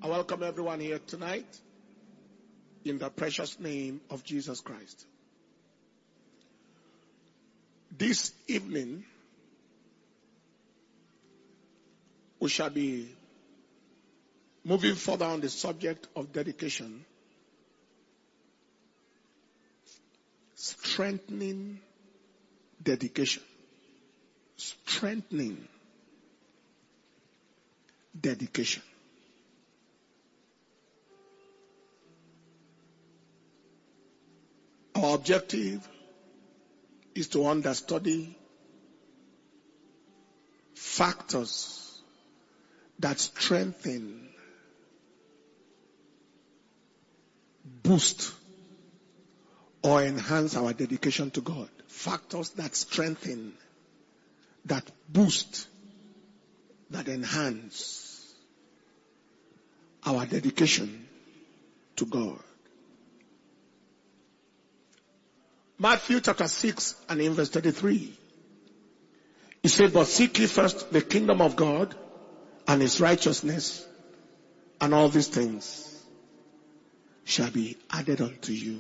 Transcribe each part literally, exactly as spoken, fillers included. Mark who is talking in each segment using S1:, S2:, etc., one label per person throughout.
S1: I welcome everyone here tonight in the precious name of Jesus Christ. This evening, we shall be moving further on the subject of dedication, strengthening dedication, strengthening dedication. Our objective is to understudy factors that strengthen, boost, or enhance our dedication to God. Factors that strengthen, that boost, that enhance our dedication to God. Matthew chapter six and in verse thirty-three. He said, but seek ye first the kingdom of God and his righteousness, and all these things shall be added unto you.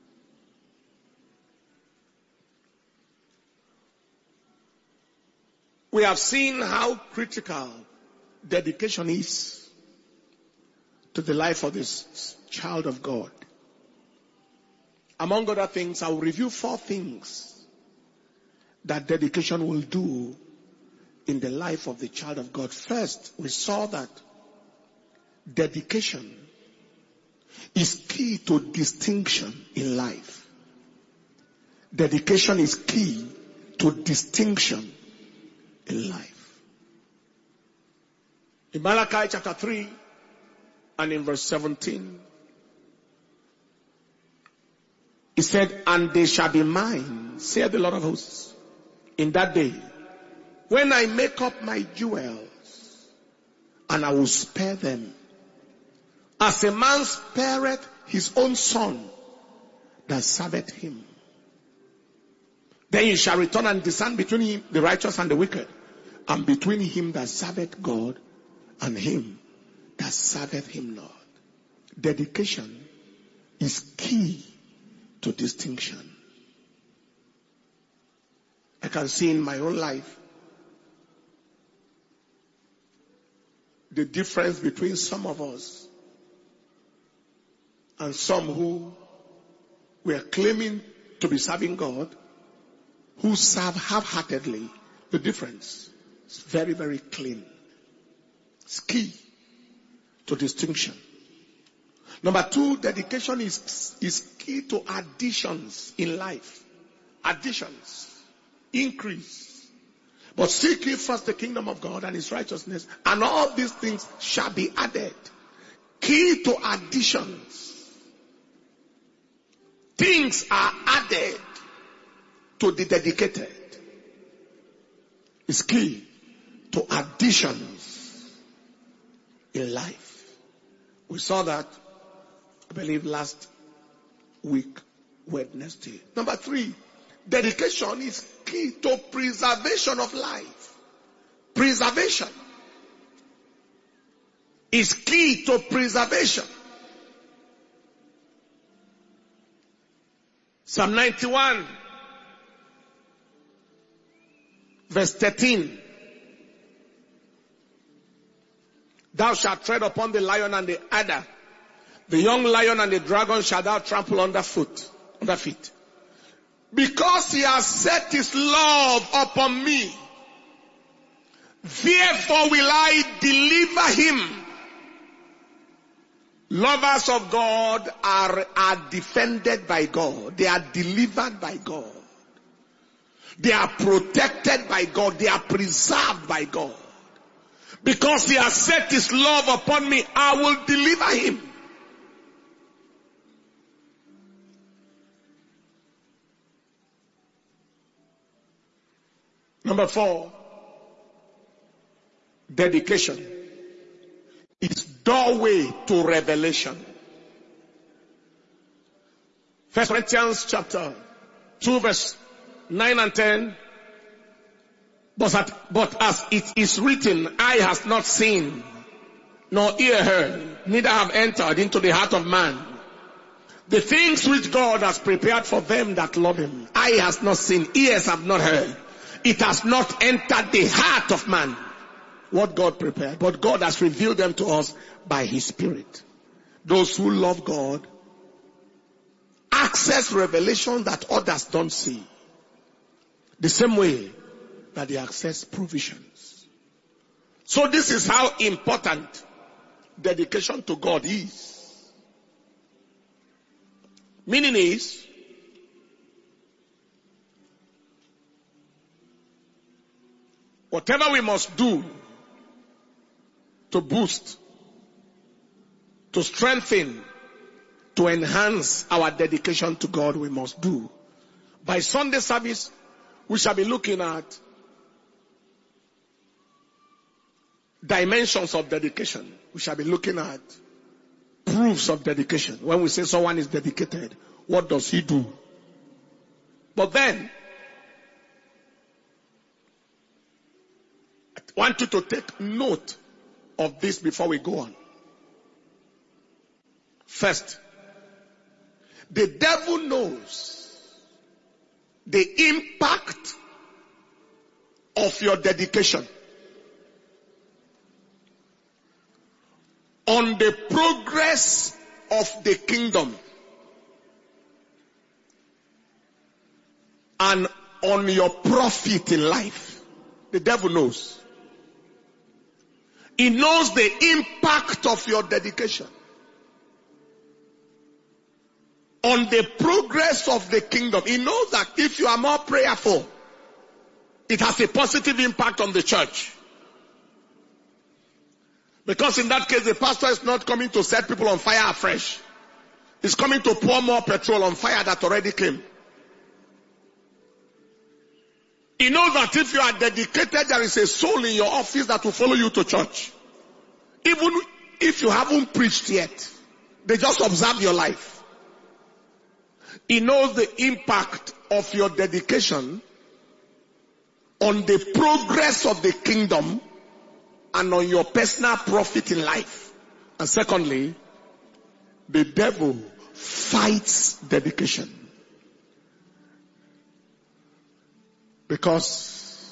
S1: We have seen how critical dedication is to the life of this child of God. Among other things, I will review four things that dedication will do in the life of the child of God. First, we saw that dedication is key to distinction in life. Dedication is key to distinction in life. In Malachi chapter three and in verse seventeen, he said, and they shall be mine, saith the Lord of hosts, in that day, when I make up my jewels, and I will spare them, as a man spareth his own son that serveth him. Then you shall return and discern between him, the righteous and the wicked, and between him that serveth God and him that serveth him not. Dedication is key to distinction. I can see in my own life the difference between some of us and some who were claiming to be serving God, who serve half-heartedly. The difference is very, very clean. It's key to distinction. Number two, dedication is, is key to additions in life. Additions. Increase. But seek ye first the kingdom of God and his righteousness, and all these things shall be added. Key to additions. Things are added to the dedicated. It's key to additions in life. We saw that, I believe, last week, Wednesday. Number three, dedication is key to preservation of life. Preservation is key to preservation. Psalm ninety-one, verse thirteen. Thou shalt tread upon the lion and the adder. The young lion and the dragon shall thou trample under foot, under feet. Because he has set his love upon me, therefore will I deliver him. Lovers of God are, are defended by God. They are delivered by God. They are protected by God. They are preserved by God. Because he has set his love upon me, I will deliver him. Number four, dedication is doorway to revelation. First Corinthians chapter two verse nine and ten. But, at, but as it is written, eye has not seen, nor ear heard, neither have entered into the heart of man the things which God has prepared for them that love him. Eye has not seen, ears have not heard. It has not entered the heart of man what God prepared. But God has revealed them to us by his Spirit. Those who love God access revelation that others don't see. The same way that they access provisions. So this is how important dedication to God is. Meaning is, whatever we must do to boost, to strengthen, to enhance our dedication to God, we must do. By Sunday service, we shall be looking at dimensions of dedication. We shall be looking at proofs of dedication. When we say someone is dedicated, what does he do? But then, I want you to take note of this before we go on. First, the devil knows the impact of your dedication on the progress of the kingdom and on your profit in life. The devil knows. He knows the impact of your dedication on the progress of the kingdom. He knows that if you are more prayerful, it has a positive impact on the church. Because in that case, the pastor is not coming to set people on fire afresh. He's coming to pour more petrol on fire that already came. He knows that if you are dedicated, there is a soul in your office that will follow you to church. Even if you haven't preached yet, they just observe your life. He knows the impact of your dedication on the progress of the kingdom and on your personal profit in life. And secondly, the devil fights dedication. Because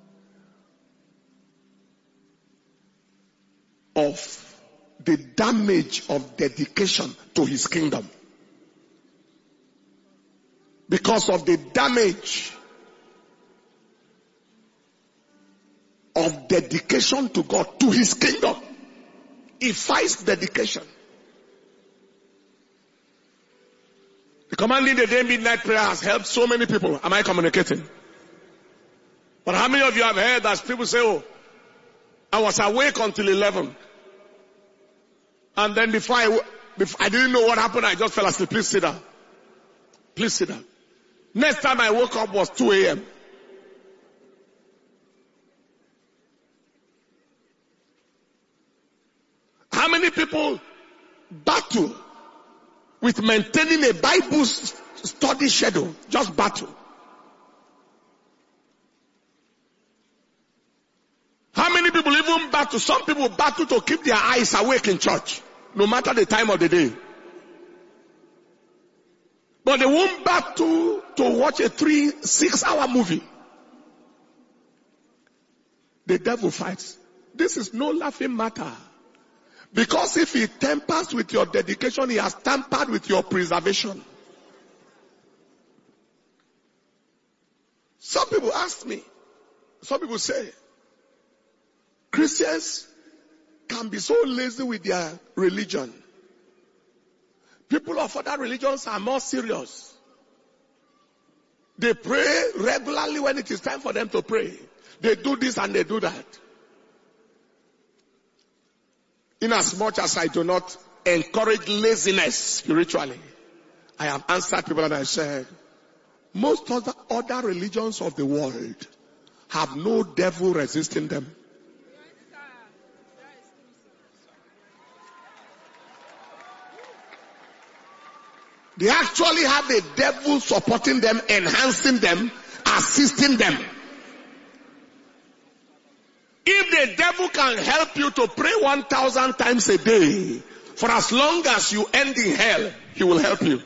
S1: of the damage of dedication to his kingdom. Because of the damage of dedication to God, to his kingdom. He fights dedication. The commanding the day midnight prayer has helped so many people. Am I communicating? But how many of you have heard that people say, oh, I was awake until eleven. And then before I, before I didn't know what happened, I just fell asleep. Please sit down. Please sit down. Next time I woke up was two a.m. How many people battle with maintaining a Bible study schedule? Just battle. How many people even battle? Some people battle to keep their eyes awake in church, no matter the time of the day. But they won't battle to watch a three, six hour movie. The devil fights. This is no laughing matter. Because if he tampers with your dedication, he has tampered with your preservation. Some people ask me, some people say, Christians can be so lazy with their religion. People of other religions are more serious. They pray regularly when it is time for them to pray. They do this and they do that. Inasmuch as I do not encourage laziness spiritually, I have answered people and I said, most other, other religions of the world have no devil resisting them. They actually have a devil supporting them, enhancing them, assisting them. If the devil devil can help you to pray one thousand times a day. For as long as you end in hell, he will help you.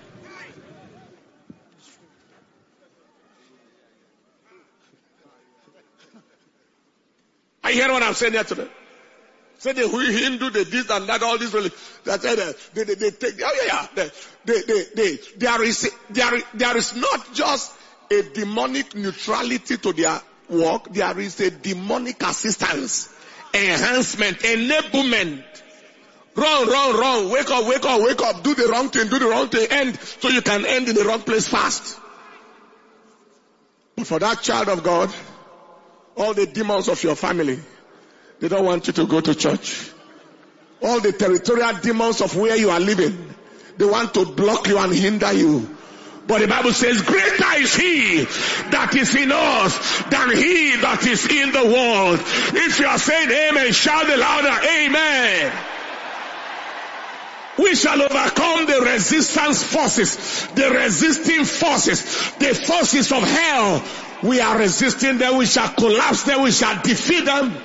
S1: I hear what I'm saying here today. Say the Hindu, the this and that, all this really. That say the, they, they, they take. Oh yeah, yeah. They, they, they, there is there there is not just a demonic neutrality to their work. There is a demonic assistance, enhancement, enablement. Wrong, wrong, wrong. Wake up, wake up, wake up. Do the wrong thing, do the wrong thing. End so you can end in the wrong place fast. But for that child of God, all the demons of your family, they don't want you to go to church. All the territorial demons of where you are living, they want to block you and hinder you. But the Bible says, greater is he that is in us than he that is in the world. If you are saying amen, shout the louder, amen. We shall overcome the resistance forces, the resisting forces, the forces of hell. We are resisting them, we shall collapse them, we shall defeat them.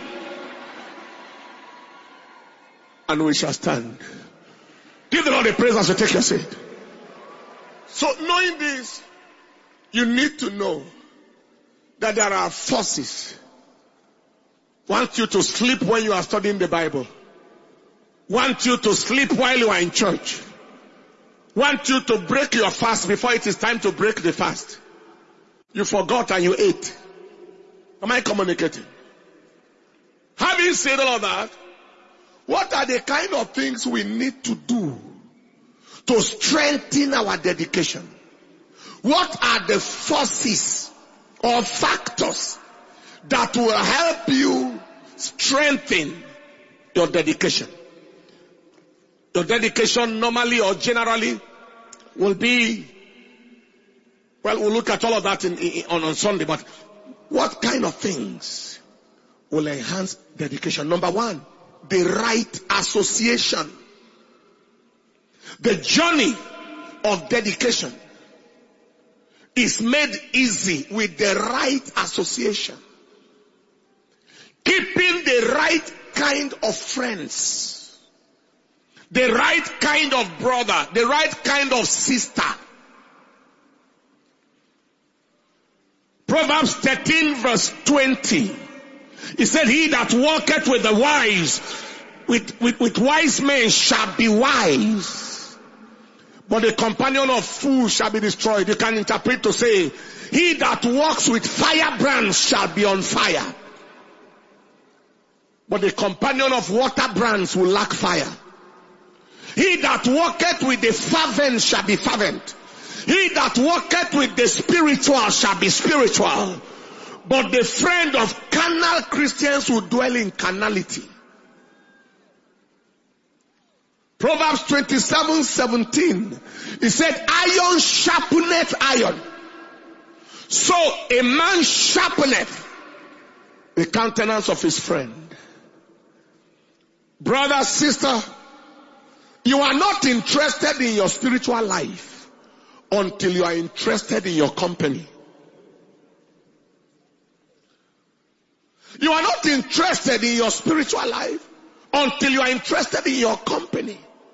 S1: And we shall stand. Give the Lord a praise as you take your seat. So knowing this, you need to know that there are forces want you to sleep when you are studying the Bible. Want you to sleep while you are in church. Want you to break your fast before it is time to break the fast. You forgot and you ate. Am I communicating? Having said all of that, what are the kind of things we need to do to strengthen our dedication? What are the forces or factors that will help you strengthen your dedication? Your dedication normally or generally will be, well, we'll look at all of that in, in, on, on Sunday, but what kind of things will enhance dedication? Number one, the right association. The journey of dedication is made easy with the right association. Keeping the right kind of friends. The right kind of brother. The right kind of sister. Proverbs thirteen verse twenty. He said, he that walketh with the wise, with, with, with wise men shall be wise. But the companion of fools shall be destroyed. You can interpret to say, he that walks with firebrands shall be on fire. But the companion of water brands will lack fire. He that walketh with the fervent shall be fervent. He that walketh with the spiritual shall be spiritual. But the friend of carnal Christians will dwell in carnality. Proverbs twenty-seven seventeen. He said, iron sharpeneth iron. So a man sharpeneth the countenance of his friend. Brother, sister, you are not interested in your spiritual life until you are interested in your company. You are not interested in your spiritual life until you are interested in your company.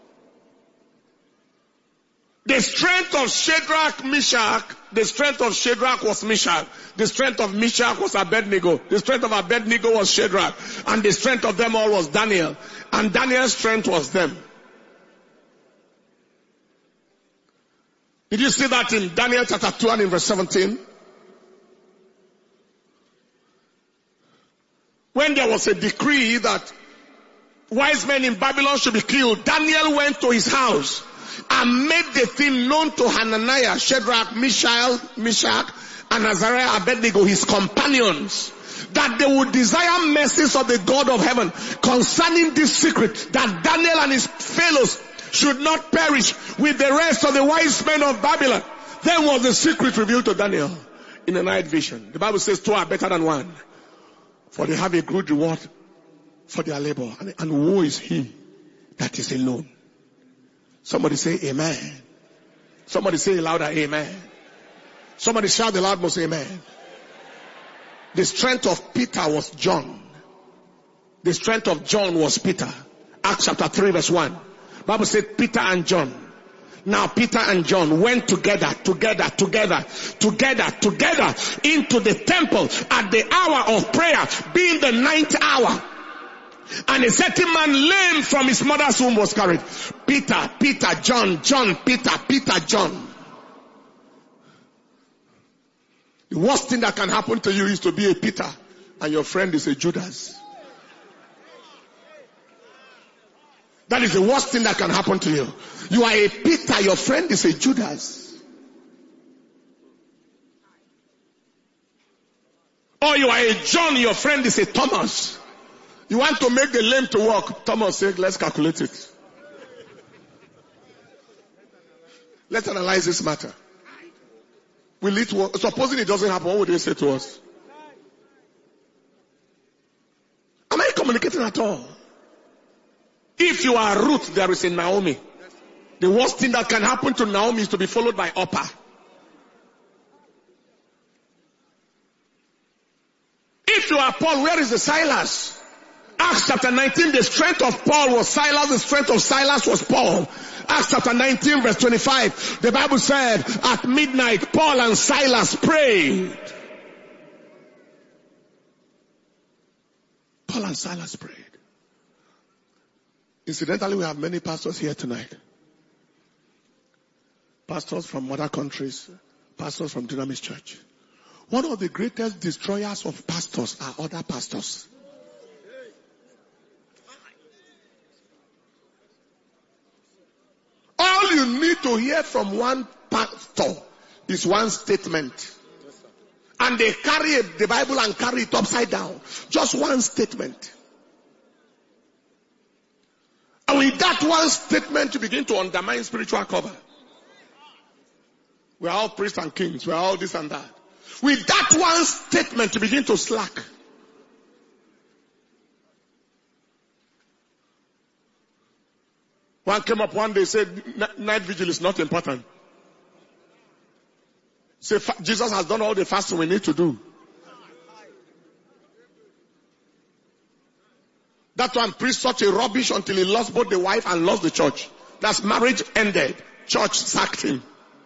S1: The strength of Shadrach, Meshach, the strength of Shadrach was Meshach. The strength of Meshach was Abednego. The strength of Abednego was Shadrach. And the strength of them all was Daniel. And Daniel's strength was them. Did you see that in Daniel chapter two and in verse seventeen? When there was a decree that wise men in Babylon should be killed, Daniel went to his house and made the thing known to Hananiah, Shadrach, Mishael, Meshach, and Azariah, Abednego, his companions, that they would desire mercies of the God of heaven concerning this secret, that Daniel and his fellows should not perish with the rest of the wise men of Babylon. Then was the secret revealed to Daniel in a night vision. The Bible says two are better than one, for they have a good reward for their labor. And, and woe is he that is alone. Somebody say amen. Somebody say louder, amen. Somebody shout the loudest, amen. The strength of Peter was John. The strength of John was Peter. Acts chapter three verse one. Bible said Peter and John. Now Peter and John went together, together, together, together, together into the temple at the hour of prayer, being the ninth hour. And a certain man lame from his mother's womb was carried. Peter, Peter, John, John, Peter, Peter, John. The worst thing that can happen to you is to be a Peter and your friend is a Judas. That is the worst thing that can happen to you. You are a Peter, your friend is a Judas. Or you are a John, your friend is a Thomas. You want to make the lame to walk. Thomas said, let's calculate it. Let's analyze this matter. Will it work? Supposing it doesn't happen, what would they say to us? Am I communicating at all? If you are Ruth, there is a Naomi. The worst thing that can happen to Naomi is to be followed by Orpah. If you are Paul, where is the Silas? Acts chapter nineteen, the strength of Paul was Silas, the strength of Silas was Paul. Acts chapter nineteen verse twenty-five, the Bible said, at midnight, Paul and Silas prayed. Paul and Silas prayed. Incidentally, we have many pastors here tonight. Pastors from other countries, pastors from Dunamis Church. One of the greatest destroyers of pastors are other pastors. All you need to hear from one pastor is one statement. And they carry the Bible and carry it upside down. Just one statement. And with that one statement, you begin to undermine spiritual cover. We are all priests and kings. We are all this and that. With that one statement, you begin to slack. One came up one day, said, night vigil is not important. Say, Jesus has done all the fasting we need to do. That one preached such a rubbish until he lost both the wife and lost the church. That's marriage ended. Church sacked him.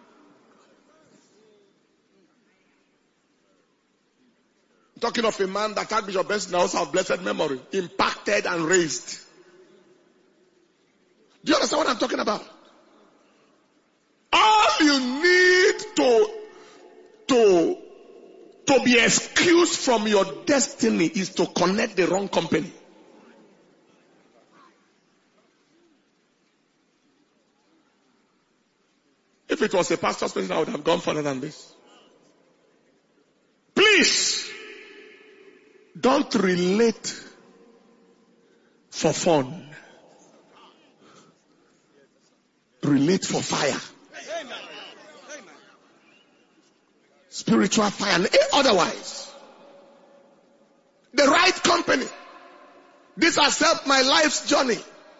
S1: Talking of a man that Archbishop Benson also of blessed memory, impacted and raised. Do you understand what I'm talking about? All you need to, to, to be excused from your destiny is to connect the wrong company. If it was a pastor's person, I would have gone further than this. Please, don't relate for fun. Relate for fire. Spiritual fire. Otherwise, the right company. This has helped my life's journey.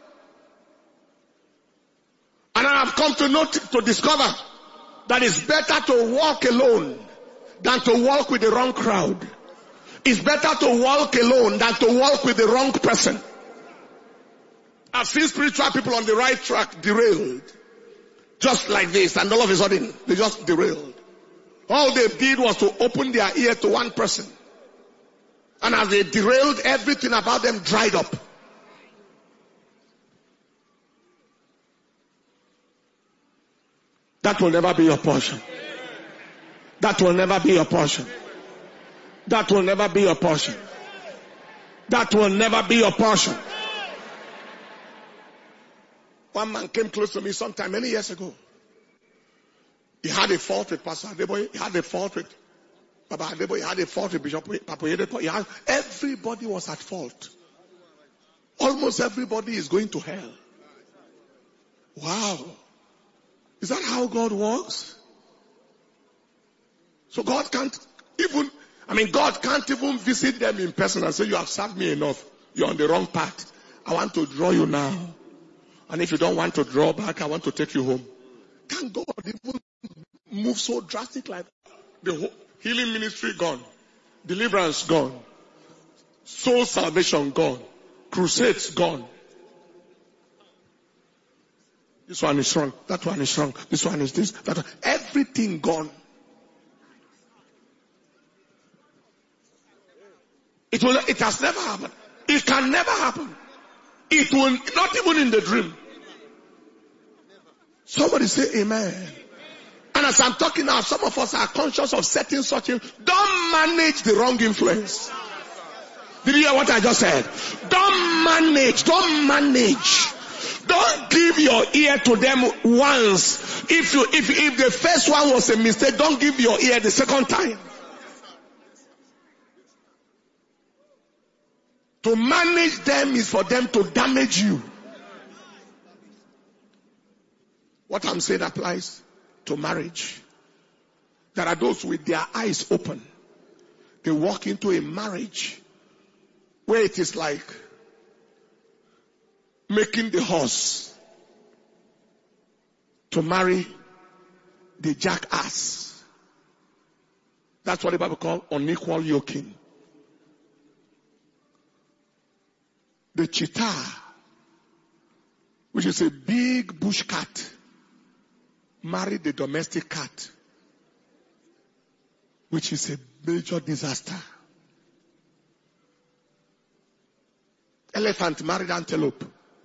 S1: And I have come to know, to discover that it's better to walk alone than to walk with the wrong crowd. It's better to walk alone than to walk with the wrong person. I've seen spiritual people on the right track derailed. Just like this, and all of a sudden, they just derailed. All they did was to open their ear to one person. And as they derailed, everything about them dried up. That will never be your portion. That will never be your portion. That will never be your portion. That will never be your portion. One man came close to me sometime many years ago. He had a fault with Pastor Adeboye. He had a fault with Baba Adeboye. He had a fault with Bishop Papa Oyedepo. He had, everybody was at fault. Almost everybody is going to hell. Wow. Is that how God works? So God can't even, I mean, God can't even visit them in person and say, you have served me enough. You're on the wrong path. I want to draw you now. And if you don't want to draw back, I want to take you home. Can God even move so drastic like that? The whole healing ministry gone. Deliverance gone. Soul salvation gone. Crusades gone. This one is strong. That one is strong. This one is this. That one. Everything gone. It will. It has never happened. It can never happen. It will not even in the dream. Somebody say amen. And as I'm talking now, some of us are conscious of setting such things. Don't manage the wrong influence. Did you hear what I just said? Don't manage. Don't manage. Don't give your ear to them once. If you, if, if the first one was a mistake, don't give your ear the second time. To manage them is for them to damage you. What I'm saying applies to marriage. There are those with their eyes open. They walk into a marriage where it is like making the horse to marry the jackass. That's what the Bible calls unequal yoking. The cheetah, which is a big bush cat, married the domestic cat, which is a major disaster. Elephant married antelope.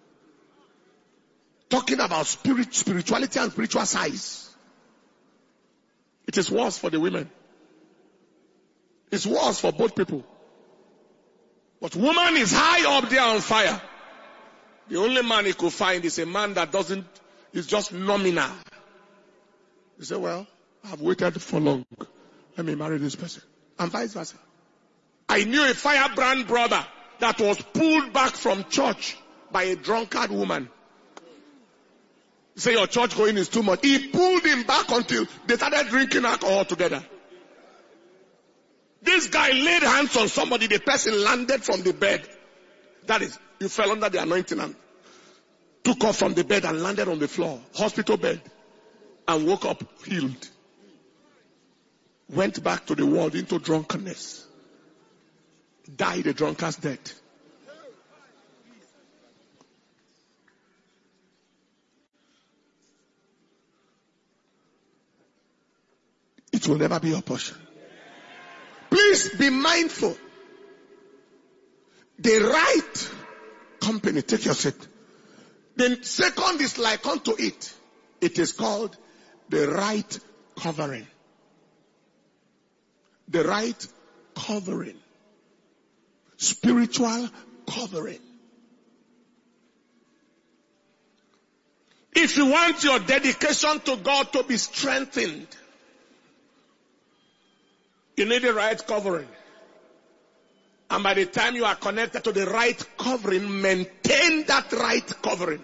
S1: Talking about spirit, spirituality and spiritual size. It is worse for the women. It's worse for both people. But woman is high up there on fire. The only man he could find is a man that doesn't, is just nominal. He said, well, I've waited for long. Let me marry this person. And vice versa. I knew a firebrand brother that was pulled back from church by a drunkard woman. He said, your church going is too much. He pulled him back until they started drinking alcohol together. This guy laid hands on somebody, the person landed from the bed. That is, you fell under the anointing and took off from the bed and landed on the floor, hospital bed, and woke up healed. Went back to the world into drunkenness. Died a drunkard's death. It will never be your portion. Please be mindful. The right company, take your seat. The second is like unto it. It is called the right covering. The right covering. Spiritual covering. If you want your dedication to God to be strengthened, you need the right covering. And by the time you are connected to the right covering, maintain that right covering.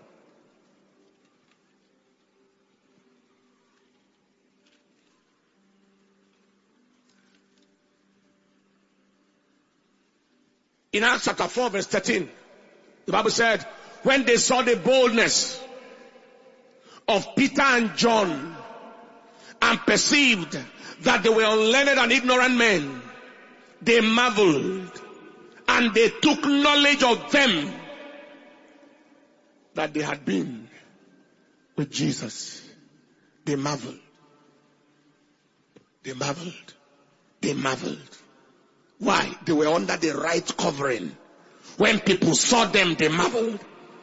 S1: In Acts chapter four verse thirteen, the Bible said, when they saw the boldness of Peter and John and perceived that they were unlearned and ignorant men, they marveled and they took knowledge of them that they had been with Jesus. They marveled. They marveled. They marveled. Why? They were under the right covering. When people saw them, they marveled.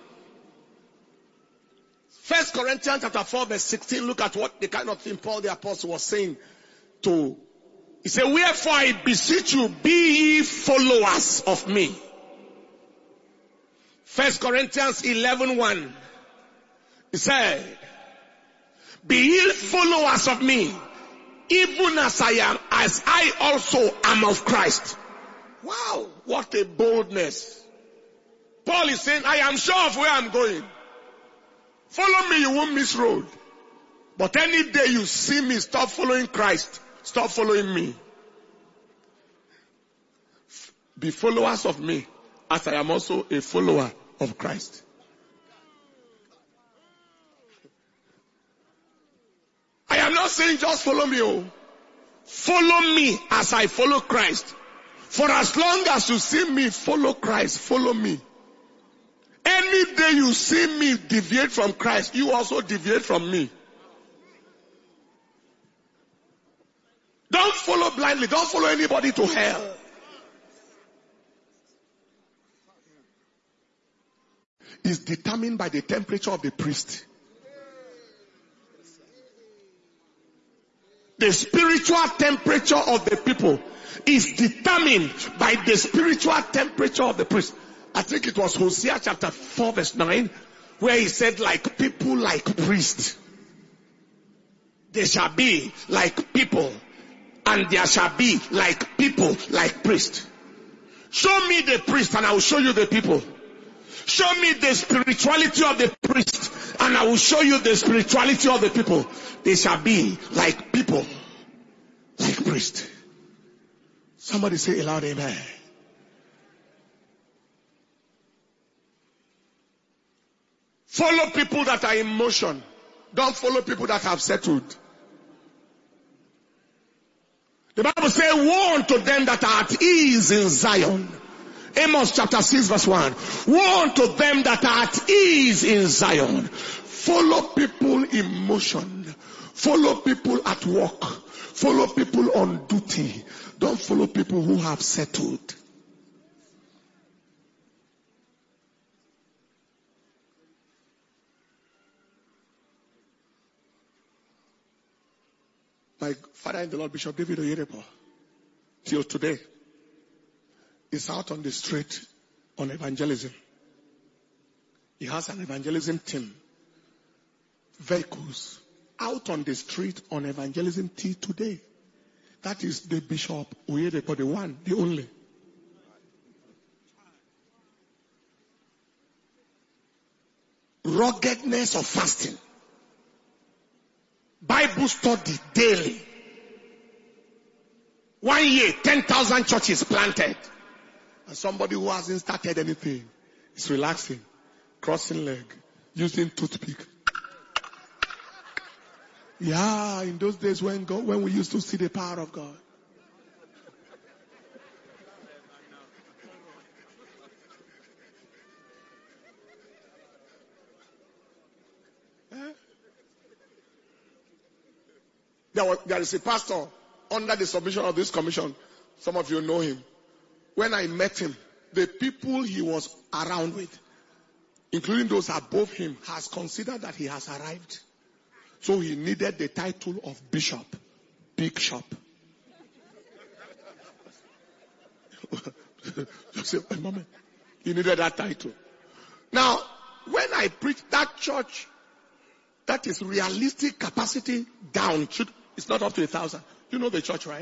S1: First Corinthians chapter four verse sixteen, look at what the kind of thing Paul the Apostle was saying to, he said, wherefore I beseech you, be ye followers of me. First Corinthians eleven one, he said, be ye followers of me, even as I am, as I also am of Christ. Wow, what a boldness. Paul is saying, I am sure of where I'm going. Follow me, you won't miss road. But any day you see me stop following Christ, stop following me. Be followers of me, as I am also a follower of Christ. I am not saying just follow me. Oh. Follow me as I follow Christ. For as long as you see me follow Christ, follow me. Any day you see me deviate from Christ, you also deviate from me. Don't follow blindly. Don't follow anybody to hell. It's determined by the temperature of the priest. The spiritual temperature of the people is determined by the spiritual temperature of the priest. I think it was Hosea chapter four verse nine, where he said, like people, like priests. They shall be like people, and there shall be like people, like priests. Show me the priest and I will show you the people. Show me the spirituality of the priest and I will show you the spirituality of the people. They shall be like people, like priests. Somebody say aloud, amen. Follow people that are in motion. Don't follow people that have settled. The Bible says, woe unto them that are at ease in Zion. Amos chapter six verse one. Woe unto them that are at ease in Zion. Follow people in motion. Follow people at work. Follow people on duty. Don't follow people who have settled. My father in the Lord, Bishop David Oyedepo, till today, is out on the street on evangelism. He has an evangelism team. Vehicles out on the street on evangelism till today. That is the Bishop Oyedepo, the one, the only. Ruggedness of fasting. Bible study daily. One year, ten thousand churches planted. And somebody who hasn't started anything is relaxing, crossing leg, using toothpick. Yeah, in those days when God, when we used to see the power of God. eh? There, was, there is a pastor under the submission of this commission. Some of you know him. When I met him, the people he was around with, including those above him, has considered that he has arrived. So he needed the title of bishop, big shop. Just a moment. He needed that title. Now, when I preach that church, that is realistic capacity down. It's not up to a thousand. You know the church, right?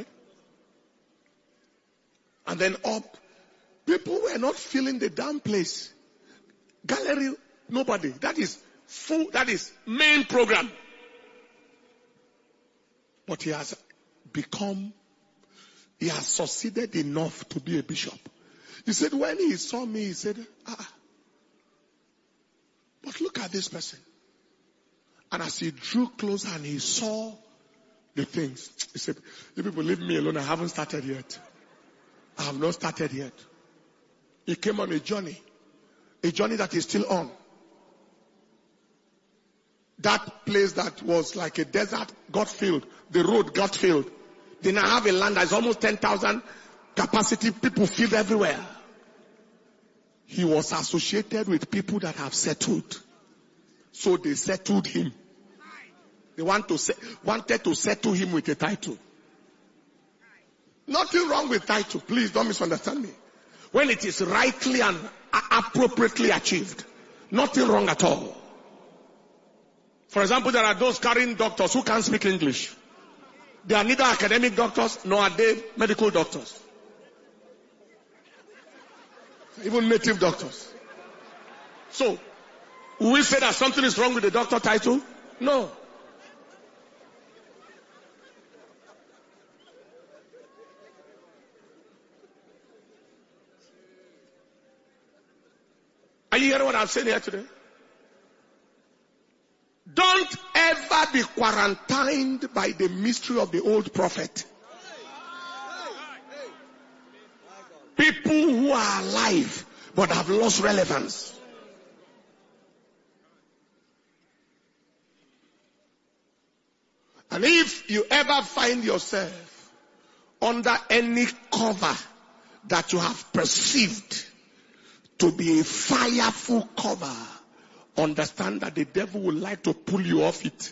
S1: And then up. People were not filling the damn place. Gallery, nobody. That is full, that is main program. But he has become, he has succeeded enough to be a bishop. He said when he saw me, he said, ah, but look at this person. And as he drew closer and he saw the things, he said, you people leave me alone. I haven't started yet. I have not started yet. He came on a journey. A journey that is still on. That place that was like a desert got filled. The road got filled. They now have a land that is almost ten thousand capacity. People filled everywhere. He was associated with people that have settled. So they settled him. They want to se- wanted to settle him with a title. Nothing wrong with title. Please don't misunderstand me. When it is rightly and appropriately achieved. Nothing wrong at all. For example, there are those carrying doctors who can't speak English. They are neither academic doctors nor are they medical doctors. Even native doctors. So, will we say that something is wrong with the doctor title? No. Are you hearing what I'm saying here today? Don't ever be quarantined by the mystery of the old prophet. People who are alive but have lost relevance. And if you ever find yourself under any cover that you have perceived to be a fireful cover, understand that the devil would like to pull you off it.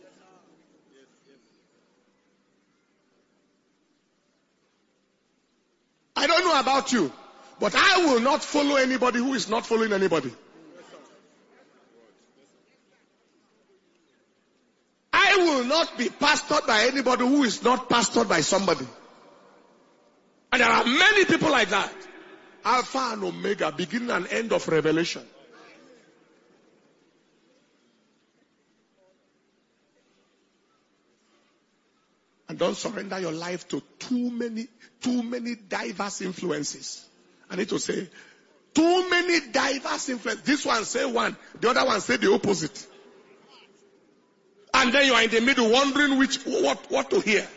S1: I don't know about you, but I will not follow anybody who is not following anybody. I will not be pastored by anybody who is not pastored by somebody. And there are many people like that. Alpha and Omega, beginning and end of revelation. And don't surrender your life to too many, too many diverse influences. I need to say, too many diverse influences. This one say one, the other one say the opposite. And then you are in the middle wondering which, what, what to hear.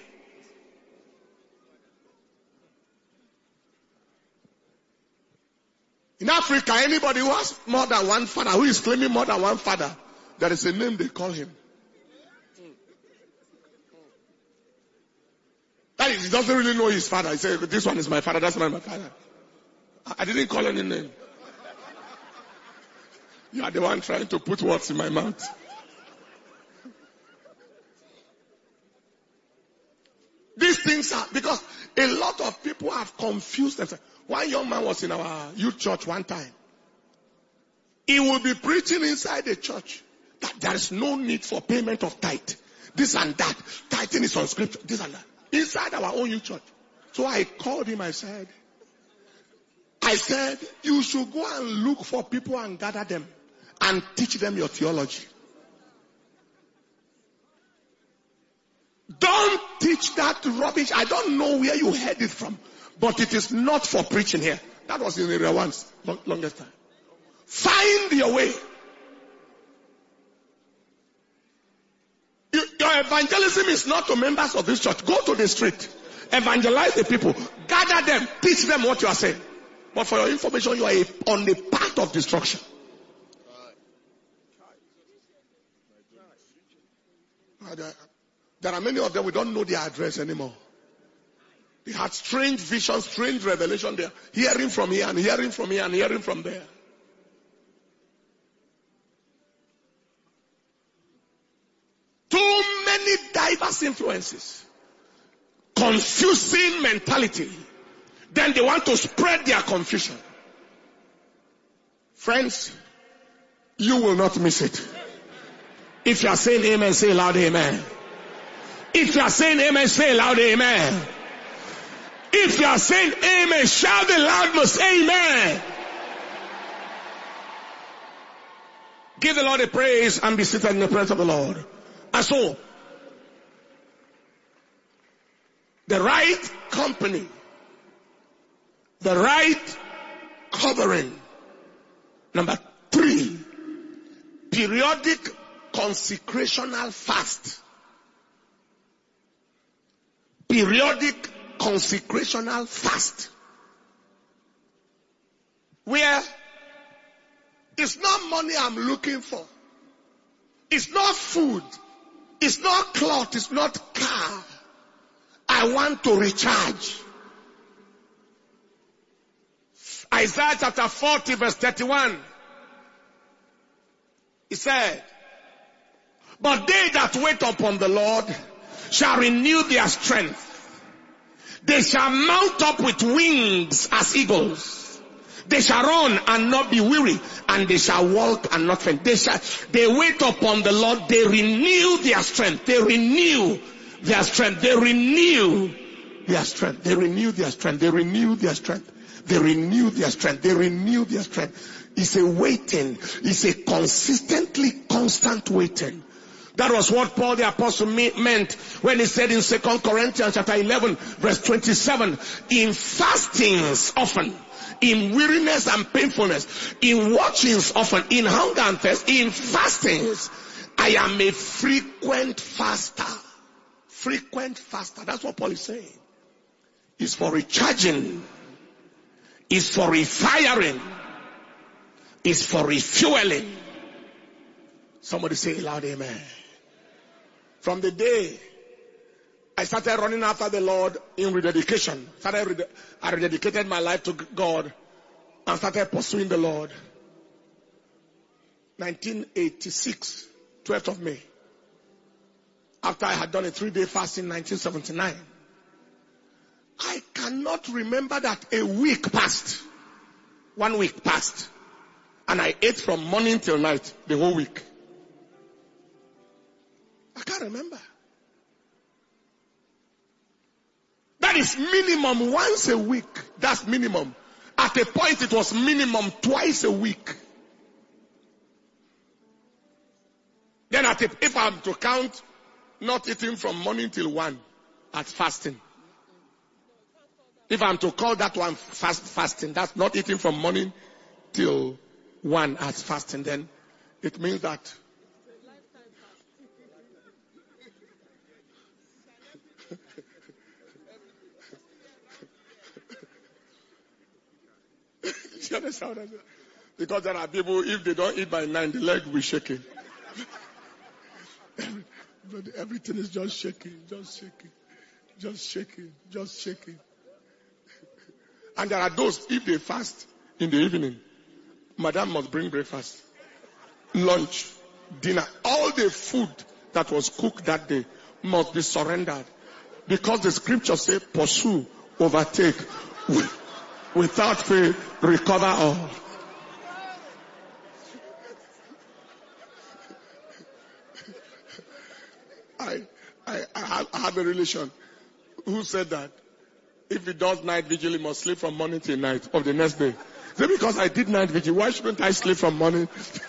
S1: In Africa, anybody who has more than one father, who is claiming more than one father, there is a name they call him. That is, he doesn't really know his father. He says, this one is my father, that's not my father. I didn't call any name. You are the one trying to put words in my mouth. These things are, because a lot of people have confused themselves. One young man was in our youth church one time. He would be preaching inside the church that there is no need for payment of tithe. This and that. Tithing is on scripture. This and that. Inside our own youth church. So I called him, I said, I said, you should go and look for people and gather them and teach them your theology. Don't teach that rubbish. I don't know where you heard it from, but it is not for preaching here. That was in area once, long, longest time. Find your way. You, your evangelism is not to members of this church. Go to the street. Evangelize the people. Gather them. Teach them what you are saying. But for your information, you are a, on the path of destruction. There are many of them, we don't know their address anymore. They had strange visions, strange revelation. They're hearing from here and hearing from here and hearing from there. Too many diverse influences. Confusing mentality. Then they want to spread their confusion. Friends, you will not miss it. If you are saying amen, say loud amen. If you are saying amen, say loud amen. If you are saying amen, shout the loudest amen. Give the Lord a praise and be seated in the presence of the Lord. And so, the right company, the right covering. Number three, periodic consecrational fast. Periodic consecrational fast. Where it's not money I'm looking for. It's not food. It's not cloth. It's not car. I want to recharge. Isaiah chapter forty verse thirty-one. He said, but they that wait upon the Lord shall renew their strength. They shall mount up with wings as eagles. They shall run and not be weary, and they shall walk and not faint. They shall, they wait upon the Lord, they renew their strength. They renew their strength. They renew their strength. They renew their strength. They renew their strength. They renew their strength. They renew their strength. It's a waiting. It's a consistently constant waiting. That was what Paul the Apostle meant when he said in Second Corinthians chapter eleven verse twenty-seven, in fastings often, in weariness and painfulness, in watchings often, in hunger and thirst, in fastings, I am a frequent faster. Frequent faster. That's what Paul is saying. It's for recharging. It's for refiring. It's for refueling. Somebody say loud amen. From the day I started running after the Lord in rededication. Started, I rededicated my life to God and started pursuing the Lord. nineteen eighty-six, twelfth of May. After I had done a three-day fast in nineteen seventy-nine. I cannot remember that a week passed. One week passed. And I ate from morning till night the whole week. I can't remember. That is minimum once a week. That's minimum. At a point it was minimum twice a week. Then at a, if I'm to count not eating from morning till one at fasting. If I'm to call that one fast fasting, that's not eating from morning till one as fasting, then it means that you understand what I mean? Because there are people, if they don't eat by nine, the leg will be shaking. But everything is just shaking, just shaking, just shaking, just shaking. And there are those, if they fast in the evening, madam must bring breakfast, lunch, dinner. All the food that was cooked that day must be surrendered. Because the scripture says, pursue, overtake, without fail, recover all. I, I, I, have, I have a relation who said that if he does night vigil, he must sleep from morning till night of the next day. So because I did night vigil, why shouldn't I sleep from morning?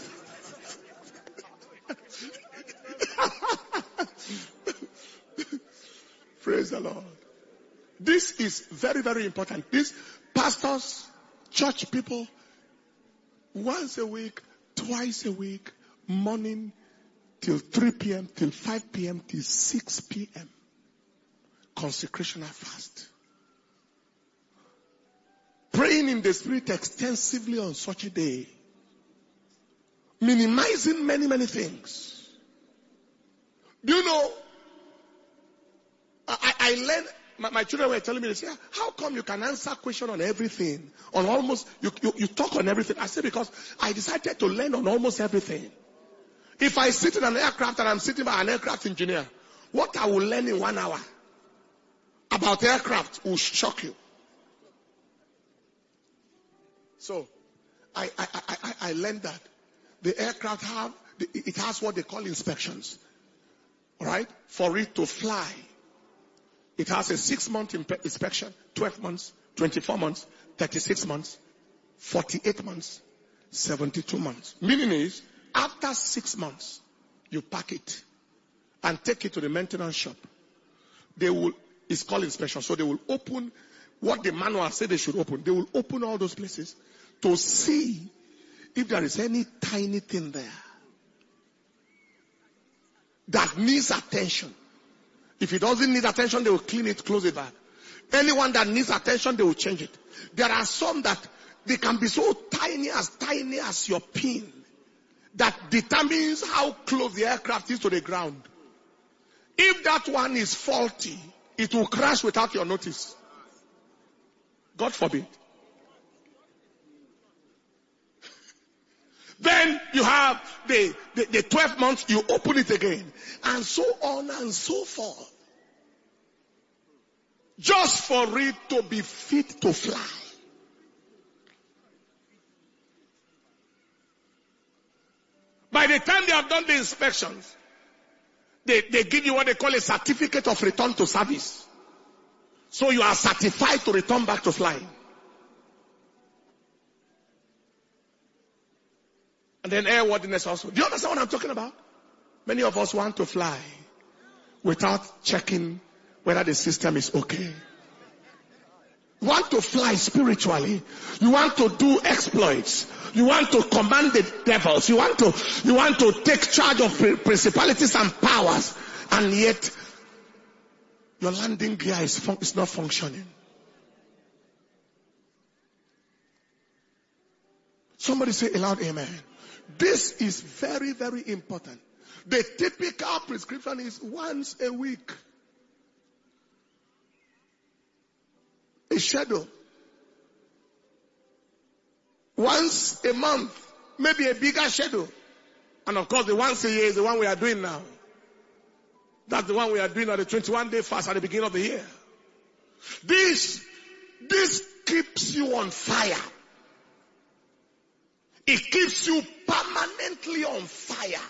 S1: Praise the Lord. This is very, very important. These pastors, church people, once a week, twice a week, morning till three p.m., till five p.m., till six p.m. consecrational fast. Praying in the Spirit extensively on such a day. Minimizing many, many things. Do you know, I, I learned, my, my children were telling me, they say, how come you can answer question on everything? On almost, you, you, you talk on everything. I said, because I decided to learn on almost everything. If I sit in an aircraft and I'm sitting by an aircraft engineer, what I will learn in one hour about aircraft will shock you. So, I, I, I, I learned that the aircraft have, it has what they call inspections. Alright? For it to fly. It has a six month inspection, twelve months, twenty-four months, thirty-six months, forty-eight months, seventy-two months. Meaning is, after six months, you pack it and take it to the maintenance shop. They will, it's called inspection. So they will open what the manual said they should open. They will open all those places to see if there is any tiny thing there that needs attention. If it doesn't need attention, they will clean it, close it back. Anyone that needs attention, they will change it. There are some that they can be so tiny, as tiny as your pin, that determines how close the aircraft is to the ground. If that one is faulty, it will crash without your notice. God forbid. Then you have the, the, the twelve months, you open it again. And so on and so forth. Just for it to be fit to fly. By the time they have done the inspections, they, they give you what they call a certificate of return to service. So you are certified to return back to flying. And then airworthiness also. Do you understand what I'm talking about? Many of us want to fly without checking whether the system is okay. You want to fly spiritually. You want to do exploits. You want to command the devils. You want to, you want to take charge of principalities and powers. And yet, your landing gear is, fun- is not functioning. Somebody say aloud, amen. This is very, very important. The typical prescription is once a week. a shadow. Once a month, maybe a bigger shadow. And of course, the once a year is the one we are doing now. That's the one we are doing on the twenty-one day fast at the beginning of the year. This, this keeps you on fire. It keeps you permanently on fire.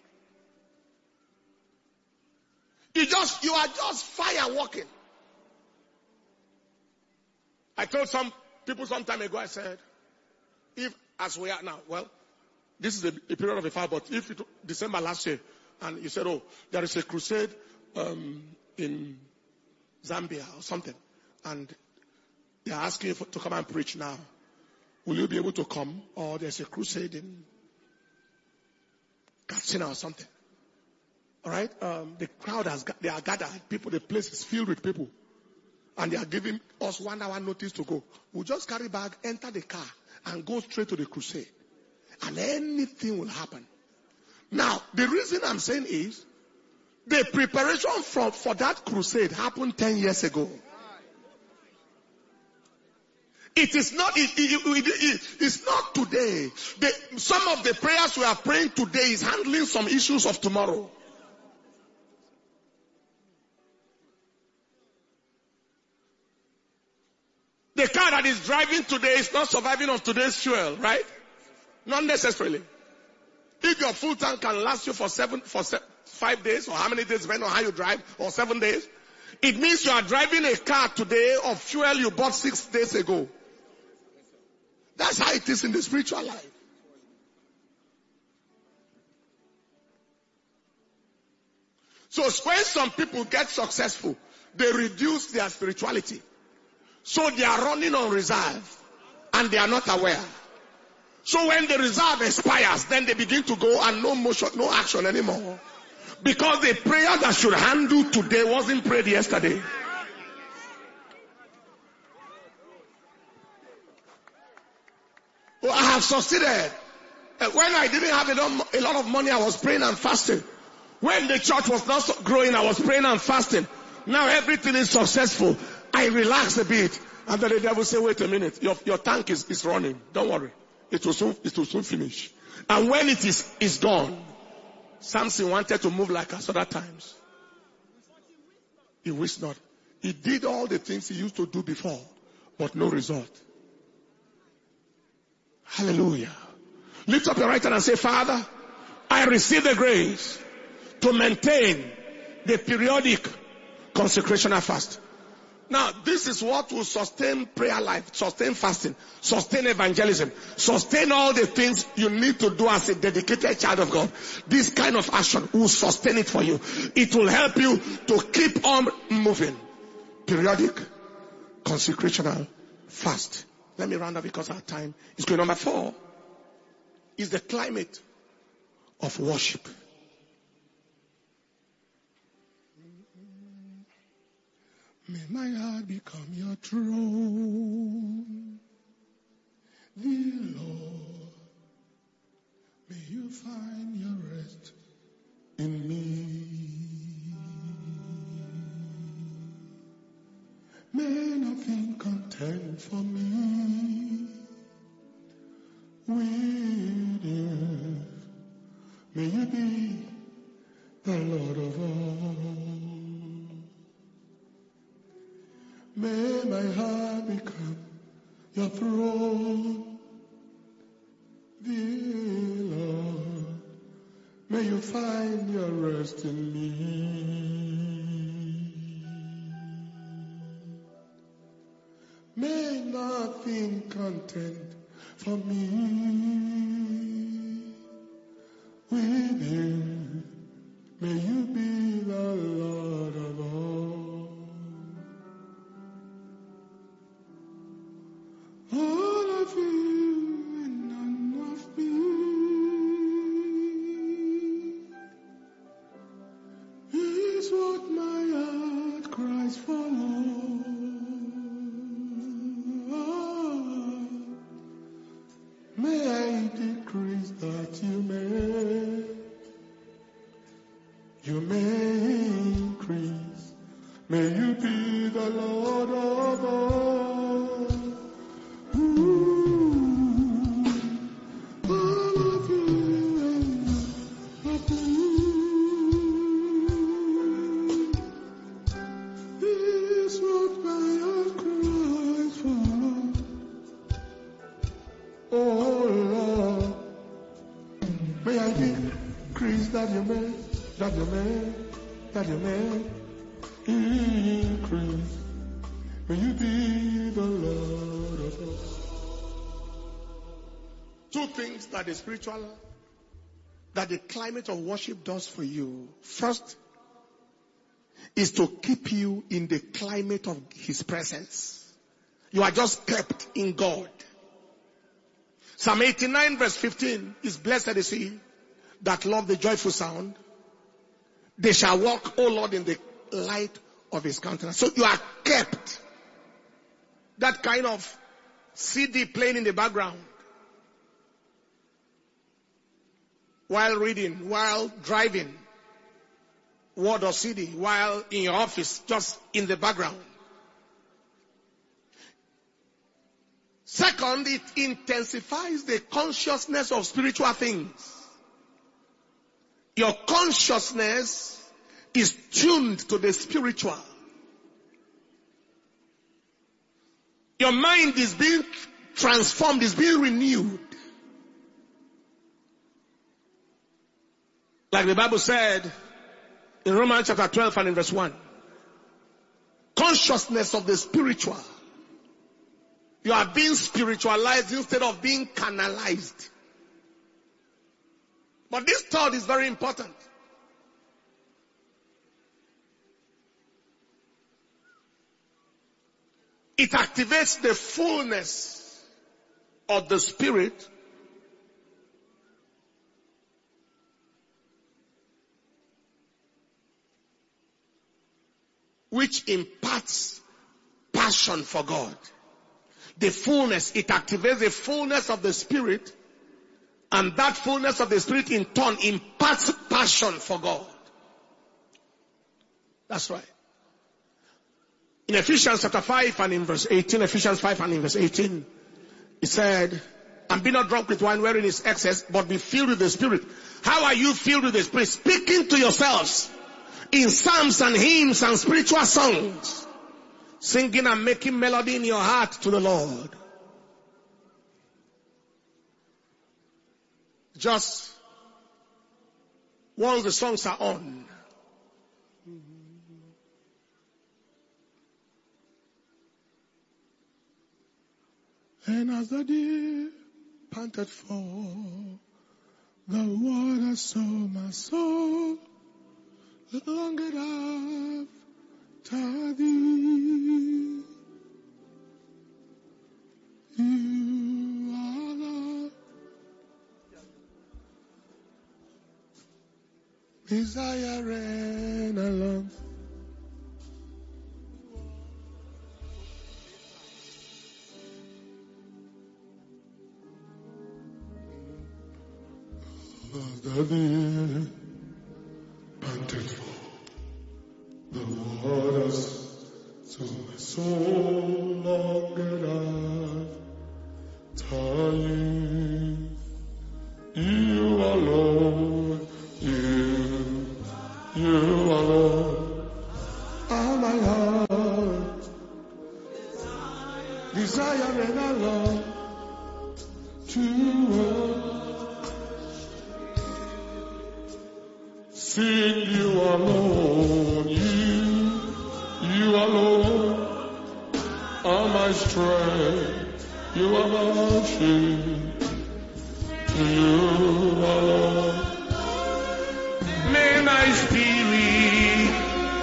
S1: You just, you are just fire walking. I told some people some time ago, I said, if as we are now, well, this is a, a period of a fire, but if it, December last year, and you said, oh, there is a crusade um, in Zambia or something, and they are asking you for, to come and preach now. Will you be able to come? Or there's a crusade in Katsina or something. All right? Um, the crowd has, they are gathered. People, the place is filled with people. And they are giving us one hour notice to go. We'll just carry bag, enter the car, and go straight to the crusade. And anything will happen. Now, the reason I'm saying is, the preparation for, for that crusade happened ten years ago. It is not, it, it, it, it, it's not today. The, some of the prayers we are praying today is handling some issues of tomorrow. The car that is driving today is not surviving on today's fuel, right? Not necessarily. If your full tank can last you for seven, for se- five days, or how many days, depending on how you drive, or seven days, it means you are driving a car today of fuel you bought six days ago. That's how it is in the spiritual life. So when some people get successful, they reduce their spirituality. So they are running on reserve and they are not aware. So when the reserve expires, then they begin to go and no motion, no action anymore. Because the prayer that should handle today wasn't prayed yesterday. Well, I have succeeded. When I didn't have a lot of money, I was praying and fasting. When the church was not growing, I was praying and fasting. Now everything is successful. I relax a bit. And then the devil say, wait a minute, your, your tank is, is running. Don't worry. It will soon, it will soon finish. And when it is, is gone, Samson wanted to move like us other times. He wished not. He did all the things he used to do before, but no result. Hallelujah. Lift up your right hand and say, Father, I receive the grace to maintain the periodic consecrational fast. Now, this is what will sustain prayer life, sustain fasting, sustain evangelism, sustain all the things you need to do as a dedicated child of God. This kind of action will sustain it for you. It will help you to keep on moving. Periodic consecrational fast. Let me round up because our time is going. Number four is the climate of worship. May my heart become your throne, dear Lord. May you find your rest in me. May nothing contend for me with you. May you be the Lord of all. May my heart become your throne, dear Lord. May you find your rest in me. May nothing contend for me with you. May you be the Lord of all. All of you and none of me is what my heart cries for, Lord. May I decrease that you may, you may increase. May you be the Lord of all. Ooh, all of you of you is what my heart cries for. Oh Lord, may I decrease that you may, that you may, that you may increase. May you be the Lord of all. Two things that the spiritual, that the climate of worship does for you. First, is to keep you in the climate of His presence. You are just kept in God. Psalm eighty-nine verse fifteen is blessed is he that love the joyful sound. They shall walk, O Lord, in the light of His countenance. So you are kept. That kind of C D playing in the background. While reading, while driving. Word or C D, while in your office, just in the background. Second, it intensifies the consciousness of spiritual things. Your consciousness is tuned to the spiritual. Your mind is being transformed, is being renewed. Like the Bible said in Romans chapter twelve and in verse one. Consciousness of the spiritual. You are being spiritualized instead of being canalized. But this thought is very important. It activates the fullness of the Spirit which imparts passion for God. The fullness, it activates the fullness of the Spirit, and that fullness of the Spirit in turn imparts passion for God. That's right. In Ephesians chapter five and in verse eighteen, Ephesians five and in verse eighteen, it said, and be not drunk with wine wherein is excess, but be filled with the Spirit. How are you filled with the Spirit? Speaking to yourselves in psalms and hymns and spiritual songs, singing and making melody in your heart to the Lord. Just once the songs are on, and as the deer panted for the water, so my soul longed after thee. You are the desire and I love. The deer panted for the waters, so my soul longed after you. You alone, you, you alone are my heart, desire and I love to worship. Sing you alone, you, you alone are my strength, you are my shield, you alone. May my spirit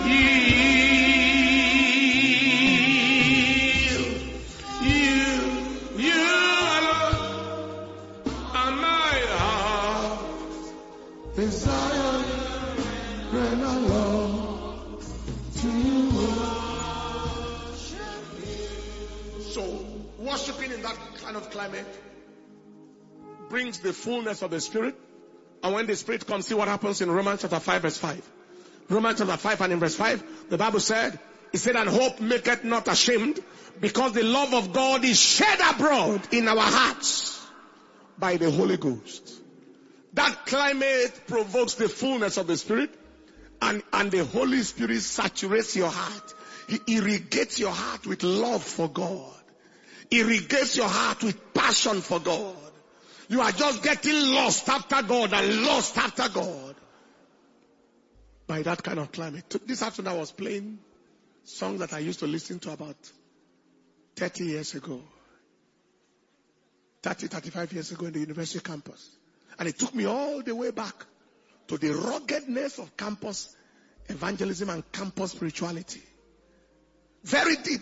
S1: yield, you, you alone are my heart, desire. When I love to worship you. So, worshiping in that kind of climate brings the fullness of the Spirit. And when the Spirit comes, see what happens in Romans chapter five verse five. Romans chapter five and in verse five, the Bible said, He said, and hope maketh not ashamed, because the love of God is shed abroad in our hearts by the Holy Ghost. That climate provokes the fullness of the Spirit, and, and the Holy Spirit saturates your heart. He irrigates your heart with love for God. Irrigates your heart with passion for God. You are just getting lost after God and lost after God by that kind of climate. This afternoon I was playing songs that I used to listen to about thirty years ago. thirty, thirty-five years ago in the university campus. And it took me all the way back to the ruggedness of campus evangelism and campus spirituality. Very deep.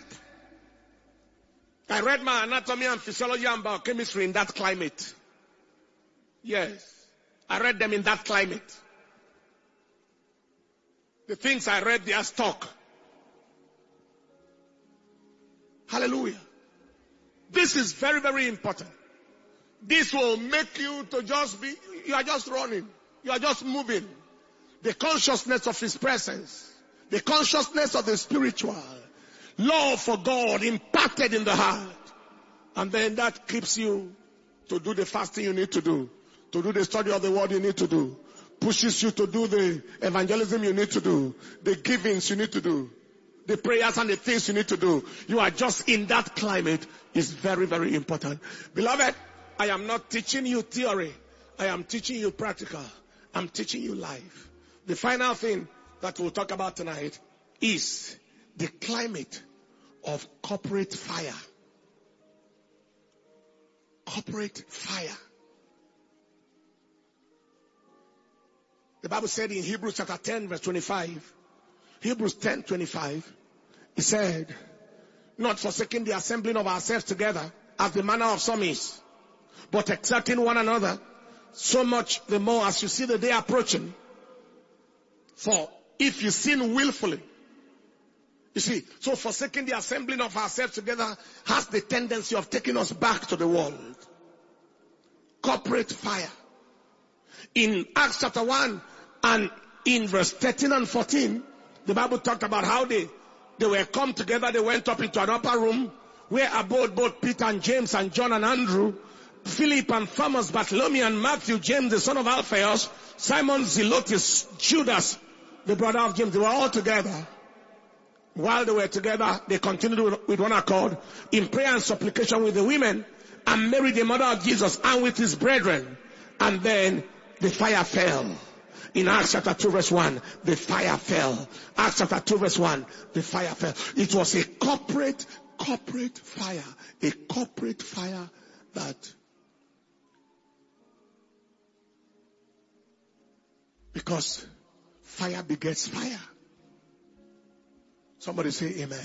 S1: I read my anatomy and physiology and biochemistry in that climate. Yes. I read them in that climate. The things I read, they are stock. Hallelujah. This is very, very important. This will make you to just be, you are just running. You are just moving. The consciousness of His presence. The consciousness of the spiritual. Love for God impacted in the heart. And then that keeps you to do the fasting you need to do. To do the study of the word you need to do. Pushes you to do the evangelism you need to do. The givings you need to do. The prayers and the things you need to do. You are just in that climate. Is very, very important. Beloved, I am not teaching you theory. I am teaching you practical. I'm teaching you life. The final thing that we'll talk about tonight is the climate of corporate fire. Corporate fire. The Bible said in Hebrews chapter ten verse twenty-five, Hebrews ten twenty-five, it said, not forsaking the assembling of ourselves together as the manner of some is, but exhorting one another, so much the more as you see the day approaching. For if you sin willfully, you see, so forsaking the assembling of ourselves together has the tendency of taking us back to the world. Corporate fire. In Acts chapter one and in verse thirteen and fourteen, the Bible talked about how they, they were come together, they went up into an upper room where abode both Peter and James and John and Andrew, Philip and Thomas, Bartholomew and Matthew, James the son of Alphaeus, Simon Zelotes, Judas, the brother of James. They were all together. While they were together, they continued with one accord in prayer and supplication with the women and Mary the mother of Jesus and with his brethren. And then the fire fell. In Acts chapter two verse one, the fire fell. Acts chapter two verse one, the fire fell. It was a corporate, corporate fire. A corporate fire that, because fire begets fire. Somebody say amen.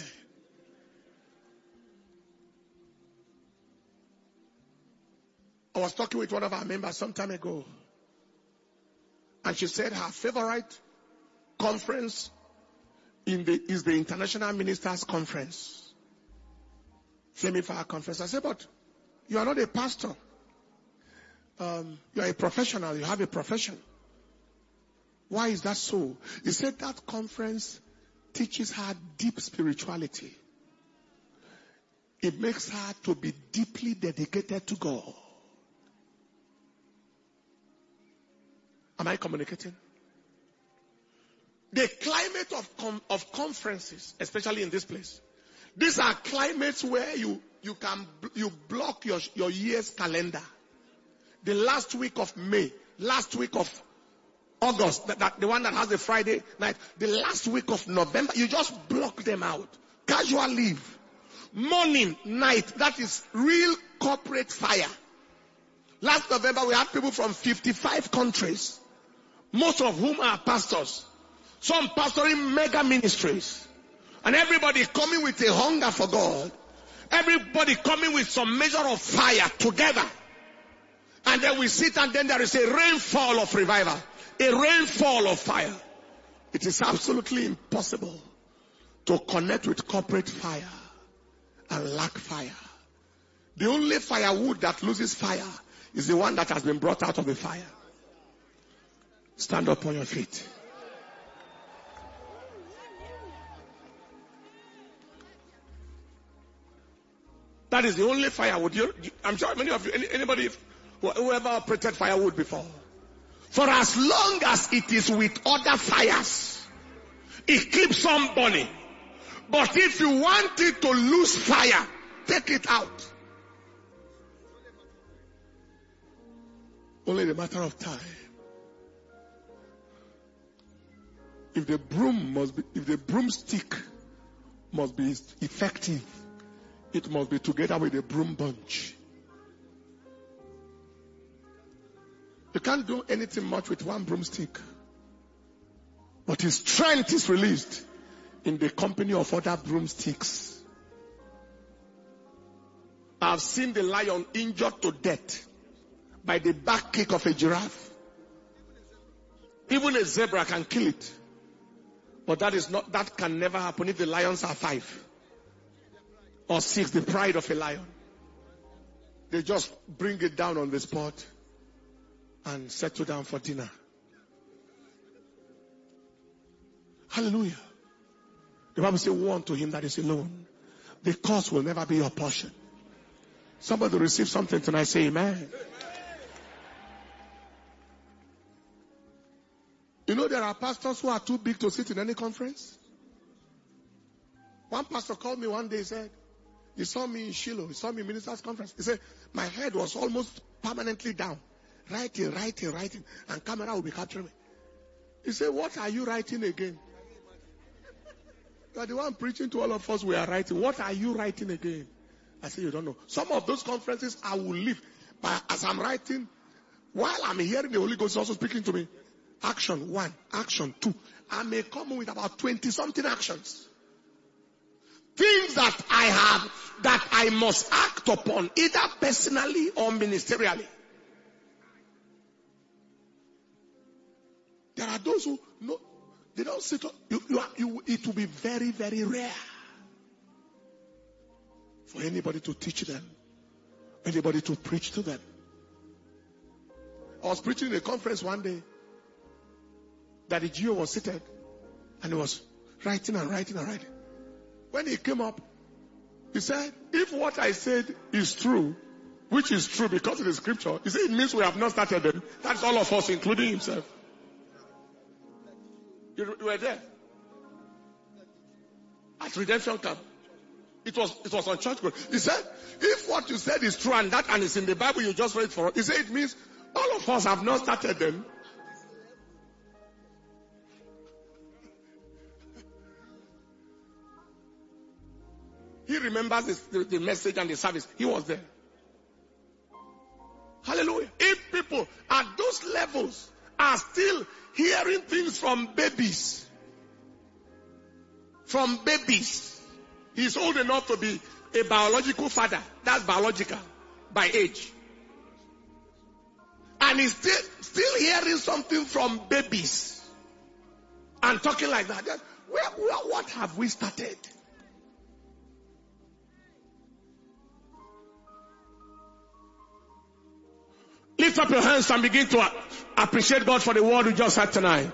S1: I was talking with one of our members some time ago, and she said her favorite conference in the is the International Ministers Conference. Flaming Fire Conference. I said, but you are not a pastor. Um, you are a professional. You have a profession. Why is that so? He said that conference teaches her deep spirituality. It makes her to be deeply dedicated to God. Am I communicating? The climate of com- of conferences, especially in this place, these are climates where you you can you block your your year's calendar. The last week of May, last week of August, that, that the one that has a Friday night, the last week of November, you just block them out. Casual leave. Morning, night, that is real corporate fire. Last November we had people from fifty-five countries, most of whom are pastors. Some pastoring mega ministries. And everybody coming with a hunger for God. Everybody coming with some measure of fire together. And then we sit and then there is a rainfall of revival. A rainfall of fire. It is absolutely impossible to connect with corporate fire and lack fire. The only firewood that loses fire is the one that has been brought out of the fire. Stand up on your feet. That is the only firewood. You, I'm sure many of you, any, anybody, whoever operated firewood before. For as long as it is with other fires, it keeps on burning. But if you want it to lose fire, take it out. Only a matter of time. If the broom must be, if the broomstick must be effective, it must be together with the broom bunch. You can't do anything much with one broomstick. But his strength is released in the company of other broomsticks. I've seen the lion injured to death by the back kick of a giraffe. Even a zebra can kill it. But that is not, that can never happen if the lions are five or six, the pride of a lion. They just bring it down on the spot and settle down for dinner. Hallelujah. The Bible says, woe unto him that is alone. The curse will never be your portion. Somebody receive something tonight, say amen. You know there are pastors who are too big to sit in any conference. One pastor called me one day, he said, he saw me in Shiloh, he saw me in ministers' conference. He said, my head was almost permanently down. Writing, writing, writing, and camera will be capturing me. He said, what are you writing again? You are the one preaching to all of us, we are writing. What are you writing again? I said, you don't know. Some of those conferences I will leave. But as I'm writing, while I'm hearing the Holy Ghost also speaking to me, action one, action two. I may come with about twenty something actions. Things that I have, that I must act upon, either personally or ministerially. There are those who, no, they don't sit up. You, you, are, you, it will be very, very rare for anybody to teach them, anybody to preach to them. I was preaching in a conference one day that the G O was seated and he was writing and writing and writing. When he came up, he said, if what I said is true, which is true because of the scripture, he said it means we have not started them. That's all of us, including himself. You, you were there at Redemption Camp. It was it was on church growth. He said, if what you said is true and that and it's in the Bible you just read for us, he said it means all of us have not started them. He remembers this, the, the message and the service. He was there. Hallelujah. If people at those levels are still hearing things from babies, from babies, he's old enough to be a biological father. That's biological by age. And he's still, still hearing something from babies and talking like that. Where, where, what have we started? Lift up your hands and begin to appreciate God for the word we just had tonight.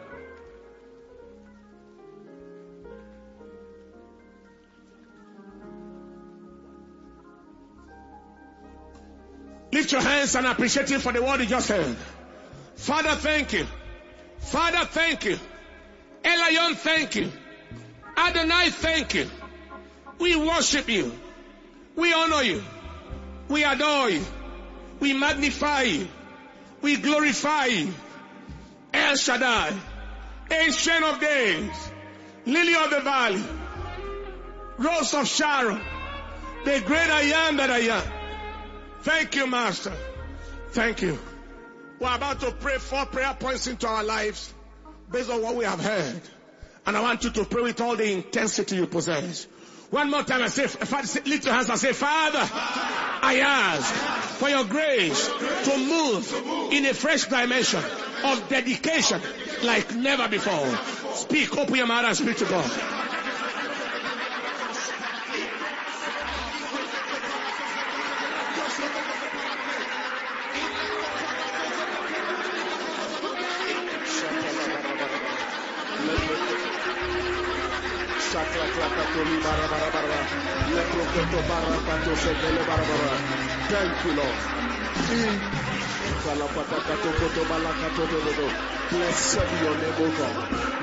S1: Lift your hands and appreciate Him for the word you just heard. Father, thank you. Father, thank you. Elion, thank you. Adonai, thank you. We worship you. We honor you. We adore you. We magnify you. We glorify you. El Shaddai, Ancient of Days, Lily of the Valley, Rose of Sharon, the great I am that I am. Thank you, Master. Thank you. We're about to pray four prayer points into our lives based on what we have heard. And I want you to pray with all the intensity you possess. One more time, I say, lift your hands and say, Father, I ask for your grace to move in a fresh dimension of dedication like never before. Speak, open your mouth and speak to God. Thank you, Lord. Blessed be your name, O God.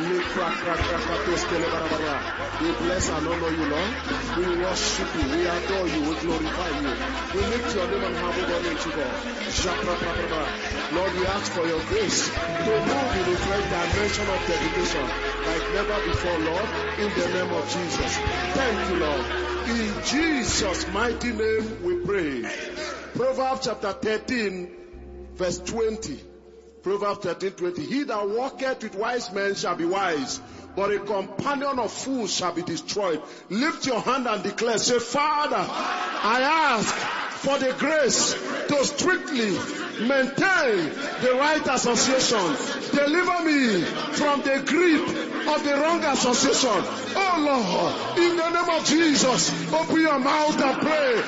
S1: We bless and honor you, Lord. We worship you. We adore you. We glorify you. We lift your name and have it on you, God. Lord, we ask for your grace to move in a great dimension of dedication like never before, Lord, in the name of Jesus. Thank you, Lord. In Jesus' mighty name we pray. Proverbs chapter thirteen, verse twenty. Proverbs thirteen, twenty. He that walketh with wise men shall be wise, but a companion of fools shall be destroyed. Lift your hand and declare, say, Father, I ask for the grace to strictly maintain the right association. Deliver me from the grip of the wrong association. Oh Lord, in the name of Jesus, open your mouth and pray.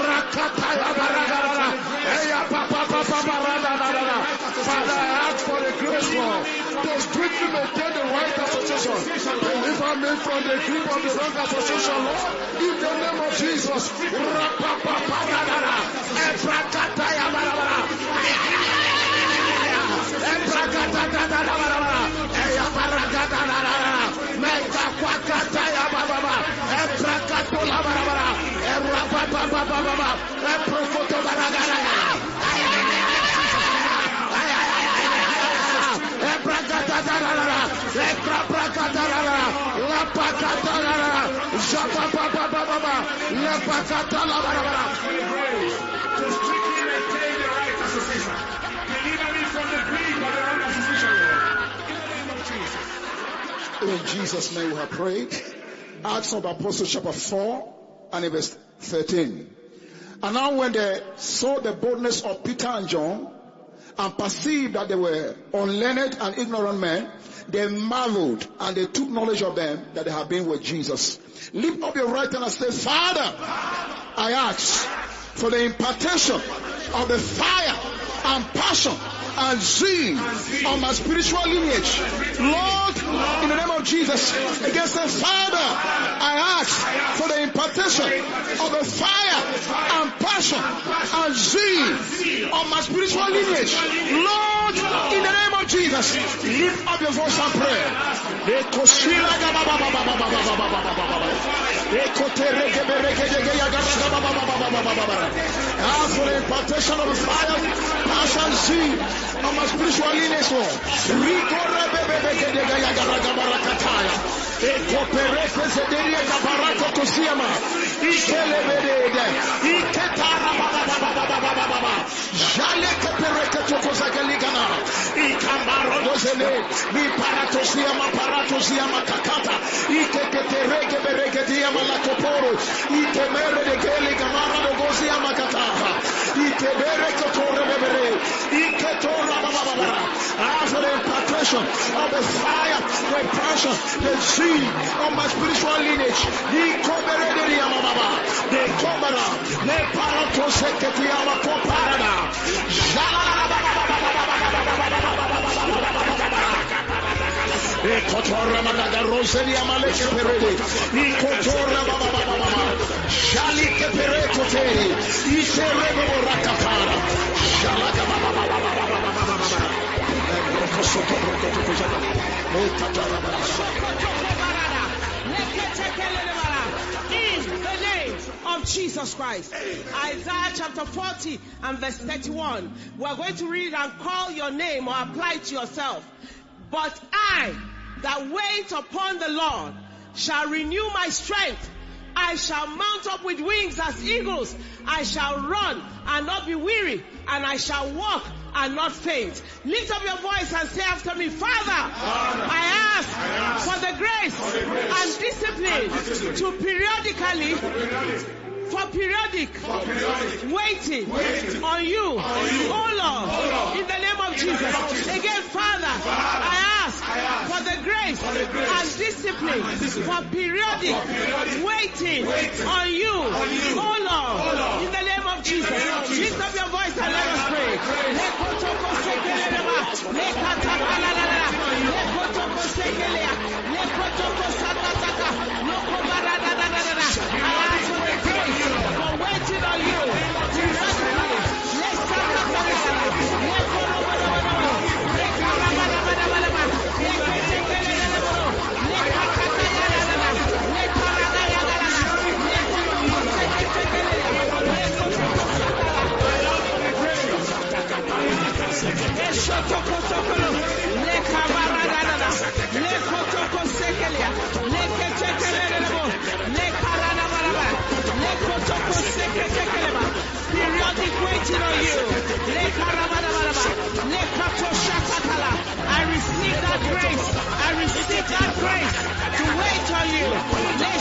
S1: Father, I ask for the grace, Lord, to strictly maintain the right association. Deliver me from the grip of the wrong association, Lord, in the name of Jesus. In Jesus' name we have prayed. Acts of the Apostles chapter four and verse thirteen. And now when they saw the boldness of Peter and John and perceived that they were unlearned and ignorant men, they marveled and they took knowledge of them that they had been with Jesus. Lift up your right hand and say, Father, I ask for the impartation of the fire and passion and zeal of my spiritual lineage. Lord, in the name of Jesus, against the Father, I ask for the impartation of the fire and passion and zeal of my spiritual lineage. Lord, in the name of Jesus, lift up your voice and pray. Ask for the impartation of the fire, passion, zeal of my spiritual lineage, Lord. Ekopereke zederia kabarako tosiama ikelebedede iketara baba baba baba baba jale kepereke tokozagaligana ikambaro dozene mi paratosiama paratosiama kakata ikeketereke bereke diama la koporo ikemere de gele kamara dogosiama katata ikebereke tore bebere iketora baba baba. After the impartation of the fire, the passion, the zeal of my spiritual lineage, the covered Yamaba, the Kobara, the Paratoseki Yamako Parada, the Kotora Madaga Roselia Maleke Perede, the Kotora Baba, Shalike Perekote, Iserebo Rakapara, Shalaka Baba. In the name of Jesus Christ. Isaiah chapter forty and verse thirty-one. We are going to read and call your name or apply it to yourself. But I that wait upon the Lord shall renew my strength. I shall mount up with wings as eagles. I shall run and not be weary, and I shall walk and not faint. Lift up your voice and say after me, Father, Father I, ask I ask for the grace, for the grace and, discipline and discipline to periodically, to periodically for periodic, for periodic waiting, waiting on you, on you. Oh, Lord, oh Lord, in the name of Jesus. Name of Jesus. Again, Father, Father I, ask I ask for the grace, for the grace and, discipline and discipline for periodic, for periodic waiting, waiting on, you. on you, oh Lord, oh Lord, in the name of Jesus. Name of Jesus. Lift up your voice and let us pray. No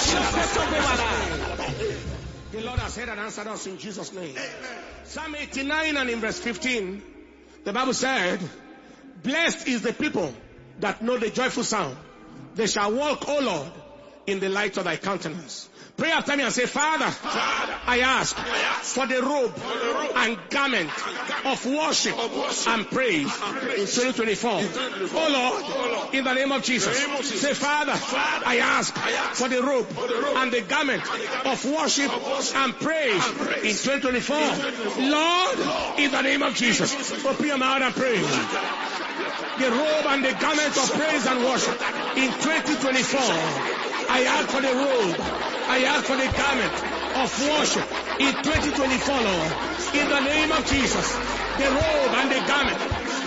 S1: The Lord has heard and answered us in Jesus' name. Psalm eighty-nine and in verse fifteen, the Bible said, blessed is the people that know the joyful sound. They shall walk, O Lord, in the light of thy countenance. Pray after me and say, Father, Father I, ask I ask for the robe, for the robe and garment of worship, of worship and praise, and praise in twenty twenty-four. Oh Lord, oh Lord, in the name of Jesus. Name of Jesus. Say, Father, Father I, ask I ask for the robe, for the robe and the garment, and the garment of, worship of worship and praise, and praise in twenty twenty-four. Lord, Lord, in the name of Jesus. Open your mouth and pray. The robe and the garment of praise and worship in twenty twenty-four. I ask for the robe. I ask for the garment of worship in twenty twenty-four, Lord. In the name of Jesus. The robe and the garment.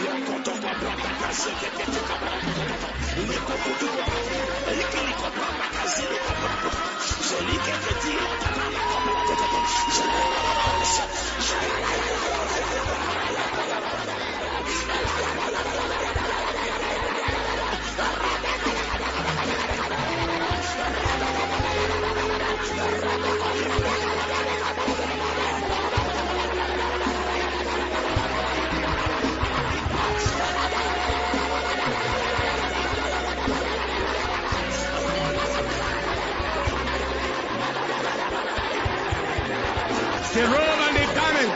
S1: The robe and the garment.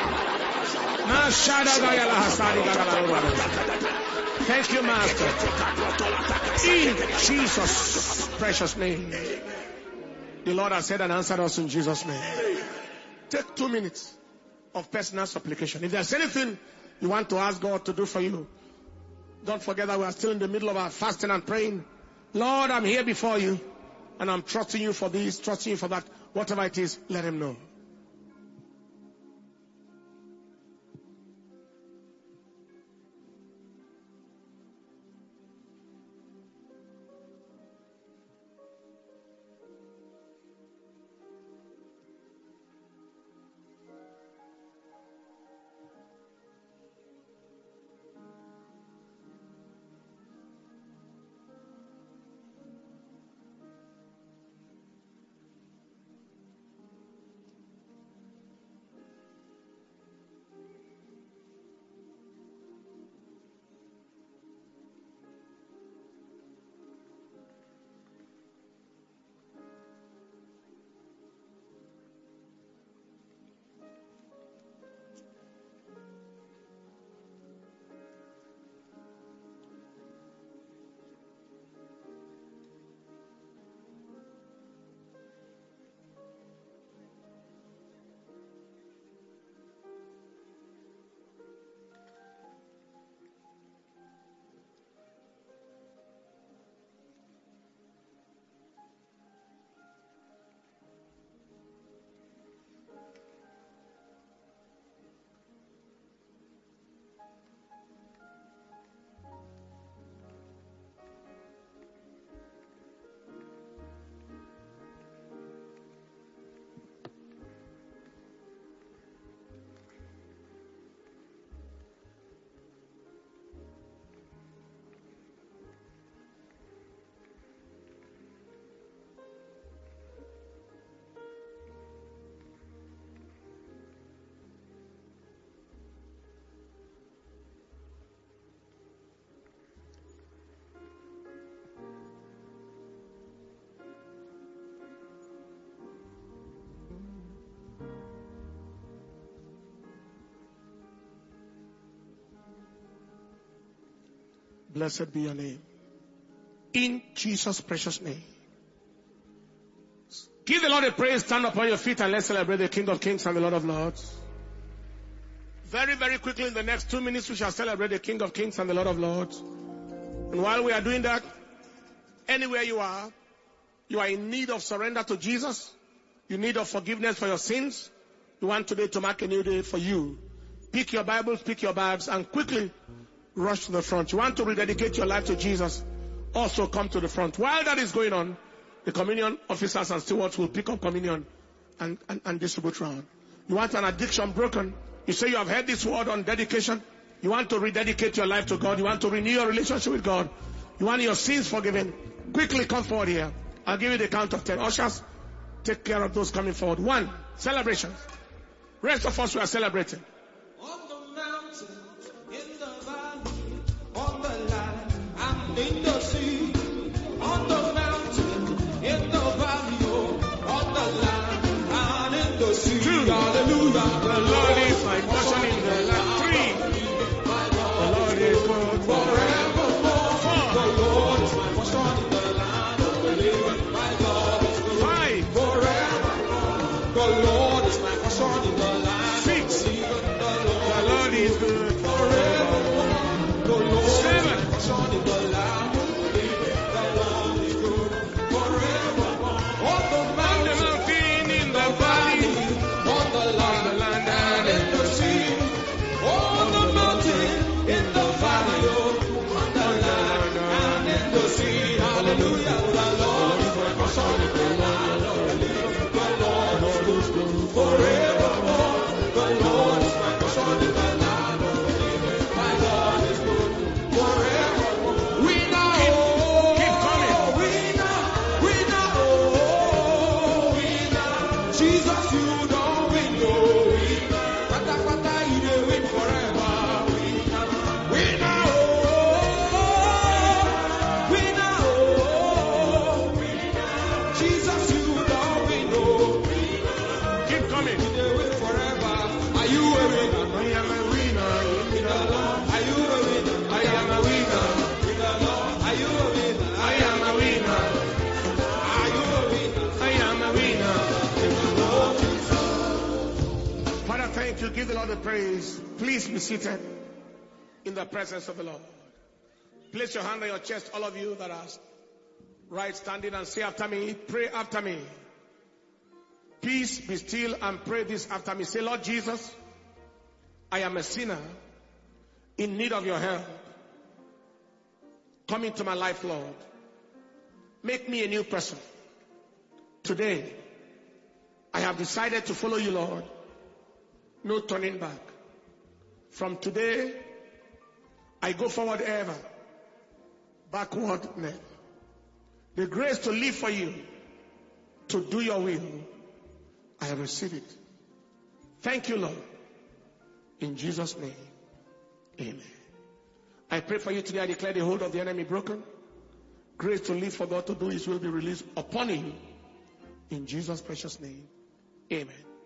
S1: Thank you, Master. In Jesus' precious name. The Lord has said and answered us in Jesus' name. Take two minutes of personal supplication. If there's anything you want to ask God to do for you, don't forget that we are still in the middle of our fasting and praying. Lord, I'm here before you, and I'm trusting you for this, trusting you for that. Whatever it is, let him know. Blessed be your name. In Jesus' precious name. Give the Lord a praise. Stand upon your feet and let's celebrate the King of Kings and the Lord of Lords. Very, very quickly in the next two minutes we shall celebrate the King of Kings and the Lord of Lords. And while we are doing that, anywhere you are, you are in need of surrender to Jesus. You need of forgiveness for your sins. You want today to mark a new day for you. Pick your Bibles, pick your bags, and quickly rush to the front. You want to rededicate your life to Jesus, also come to the front. While that is going on, the communion officers and stewards will pick up communion and, and, and distribute around. You want an addiction broken. You say you have heard this word on dedication. You want to rededicate your life to God. You want to renew your relationship with God. You want your sins forgiven. Quickly come forward here. I'll give you the count of ten. Ushers, take care of those coming forward. One, celebration. Rest of us, we are celebrating.
S2: On the mountain, in the valley, on the land, and in the sea. On the mountain, in the valley, oh, on the land, and in the sea.
S1: Two,
S2: hallelujah.
S1: The Lord is my portion in the land. Three, the Lord is good forevermore. Four,
S2: The Lord is my portion in the land of the living. My God is good
S1: five,
S2: forevermore. The Lord is my portion in the land
S1: six,
S2: of the living. The
S1: the Lord is good
S2: forevermore. The Lord is
S1: Seven.
S2: my portion in the land of the living. The Lord is good forevermore. On the
S1: on the
S2: mountain,
S1: mountain, in the
S2: the
S1: valley,
S2: valley, on the
S1: on the
S2: land,
S1: land
S2: and
S1: and
S2: in the sea. On the mountain, in the valley, oh, on the land, and in the sea. Hallelujah. The Lord is my portion in the land of the living. The Lord is good forevermore. The Lord is my portion in the land of the living. My God is good forevermore. We know,
S1: keep coming.
S2: we know, we know, we know. Jesus, you don't win, no, we know. Pata pata, you dey win forever. We know, we know, we know, we know. Jesus, you don't win, no,
S1: keep coming.
S2: you dey win forever. Are you a winner?
S1: I am a winner in the Lord.
S2: Are you a winner?
S1: I am a winner.
S2: In the Lord. Are you a winner?
S1: I am a winner.
S2: Are you a winner?
S1: I am a winner.
S2: In the Lord.
S1: Father, thank you. Give the Lord the praise. Please be seated in the presence of the Lord. Place your hand on your chest, all of you that are right standing, and say after me, pray after me. Peace, be still and pray this after me. Say, Lord Jesus, I am a sinner in need of your help. Come into my life, Lord. Make me a new person. Today, I have decided to follow you, Lord. No turning back. From today, I go forward ever. Backward never. The grace to live for you, to do your will, I have received it. Thank you, Lord. In Jesus' name, amen. I pray for you today. I declare the hold of the enemy broken. Grace to live for God, to do his will be released upon you. In Jesus' precious name, amen.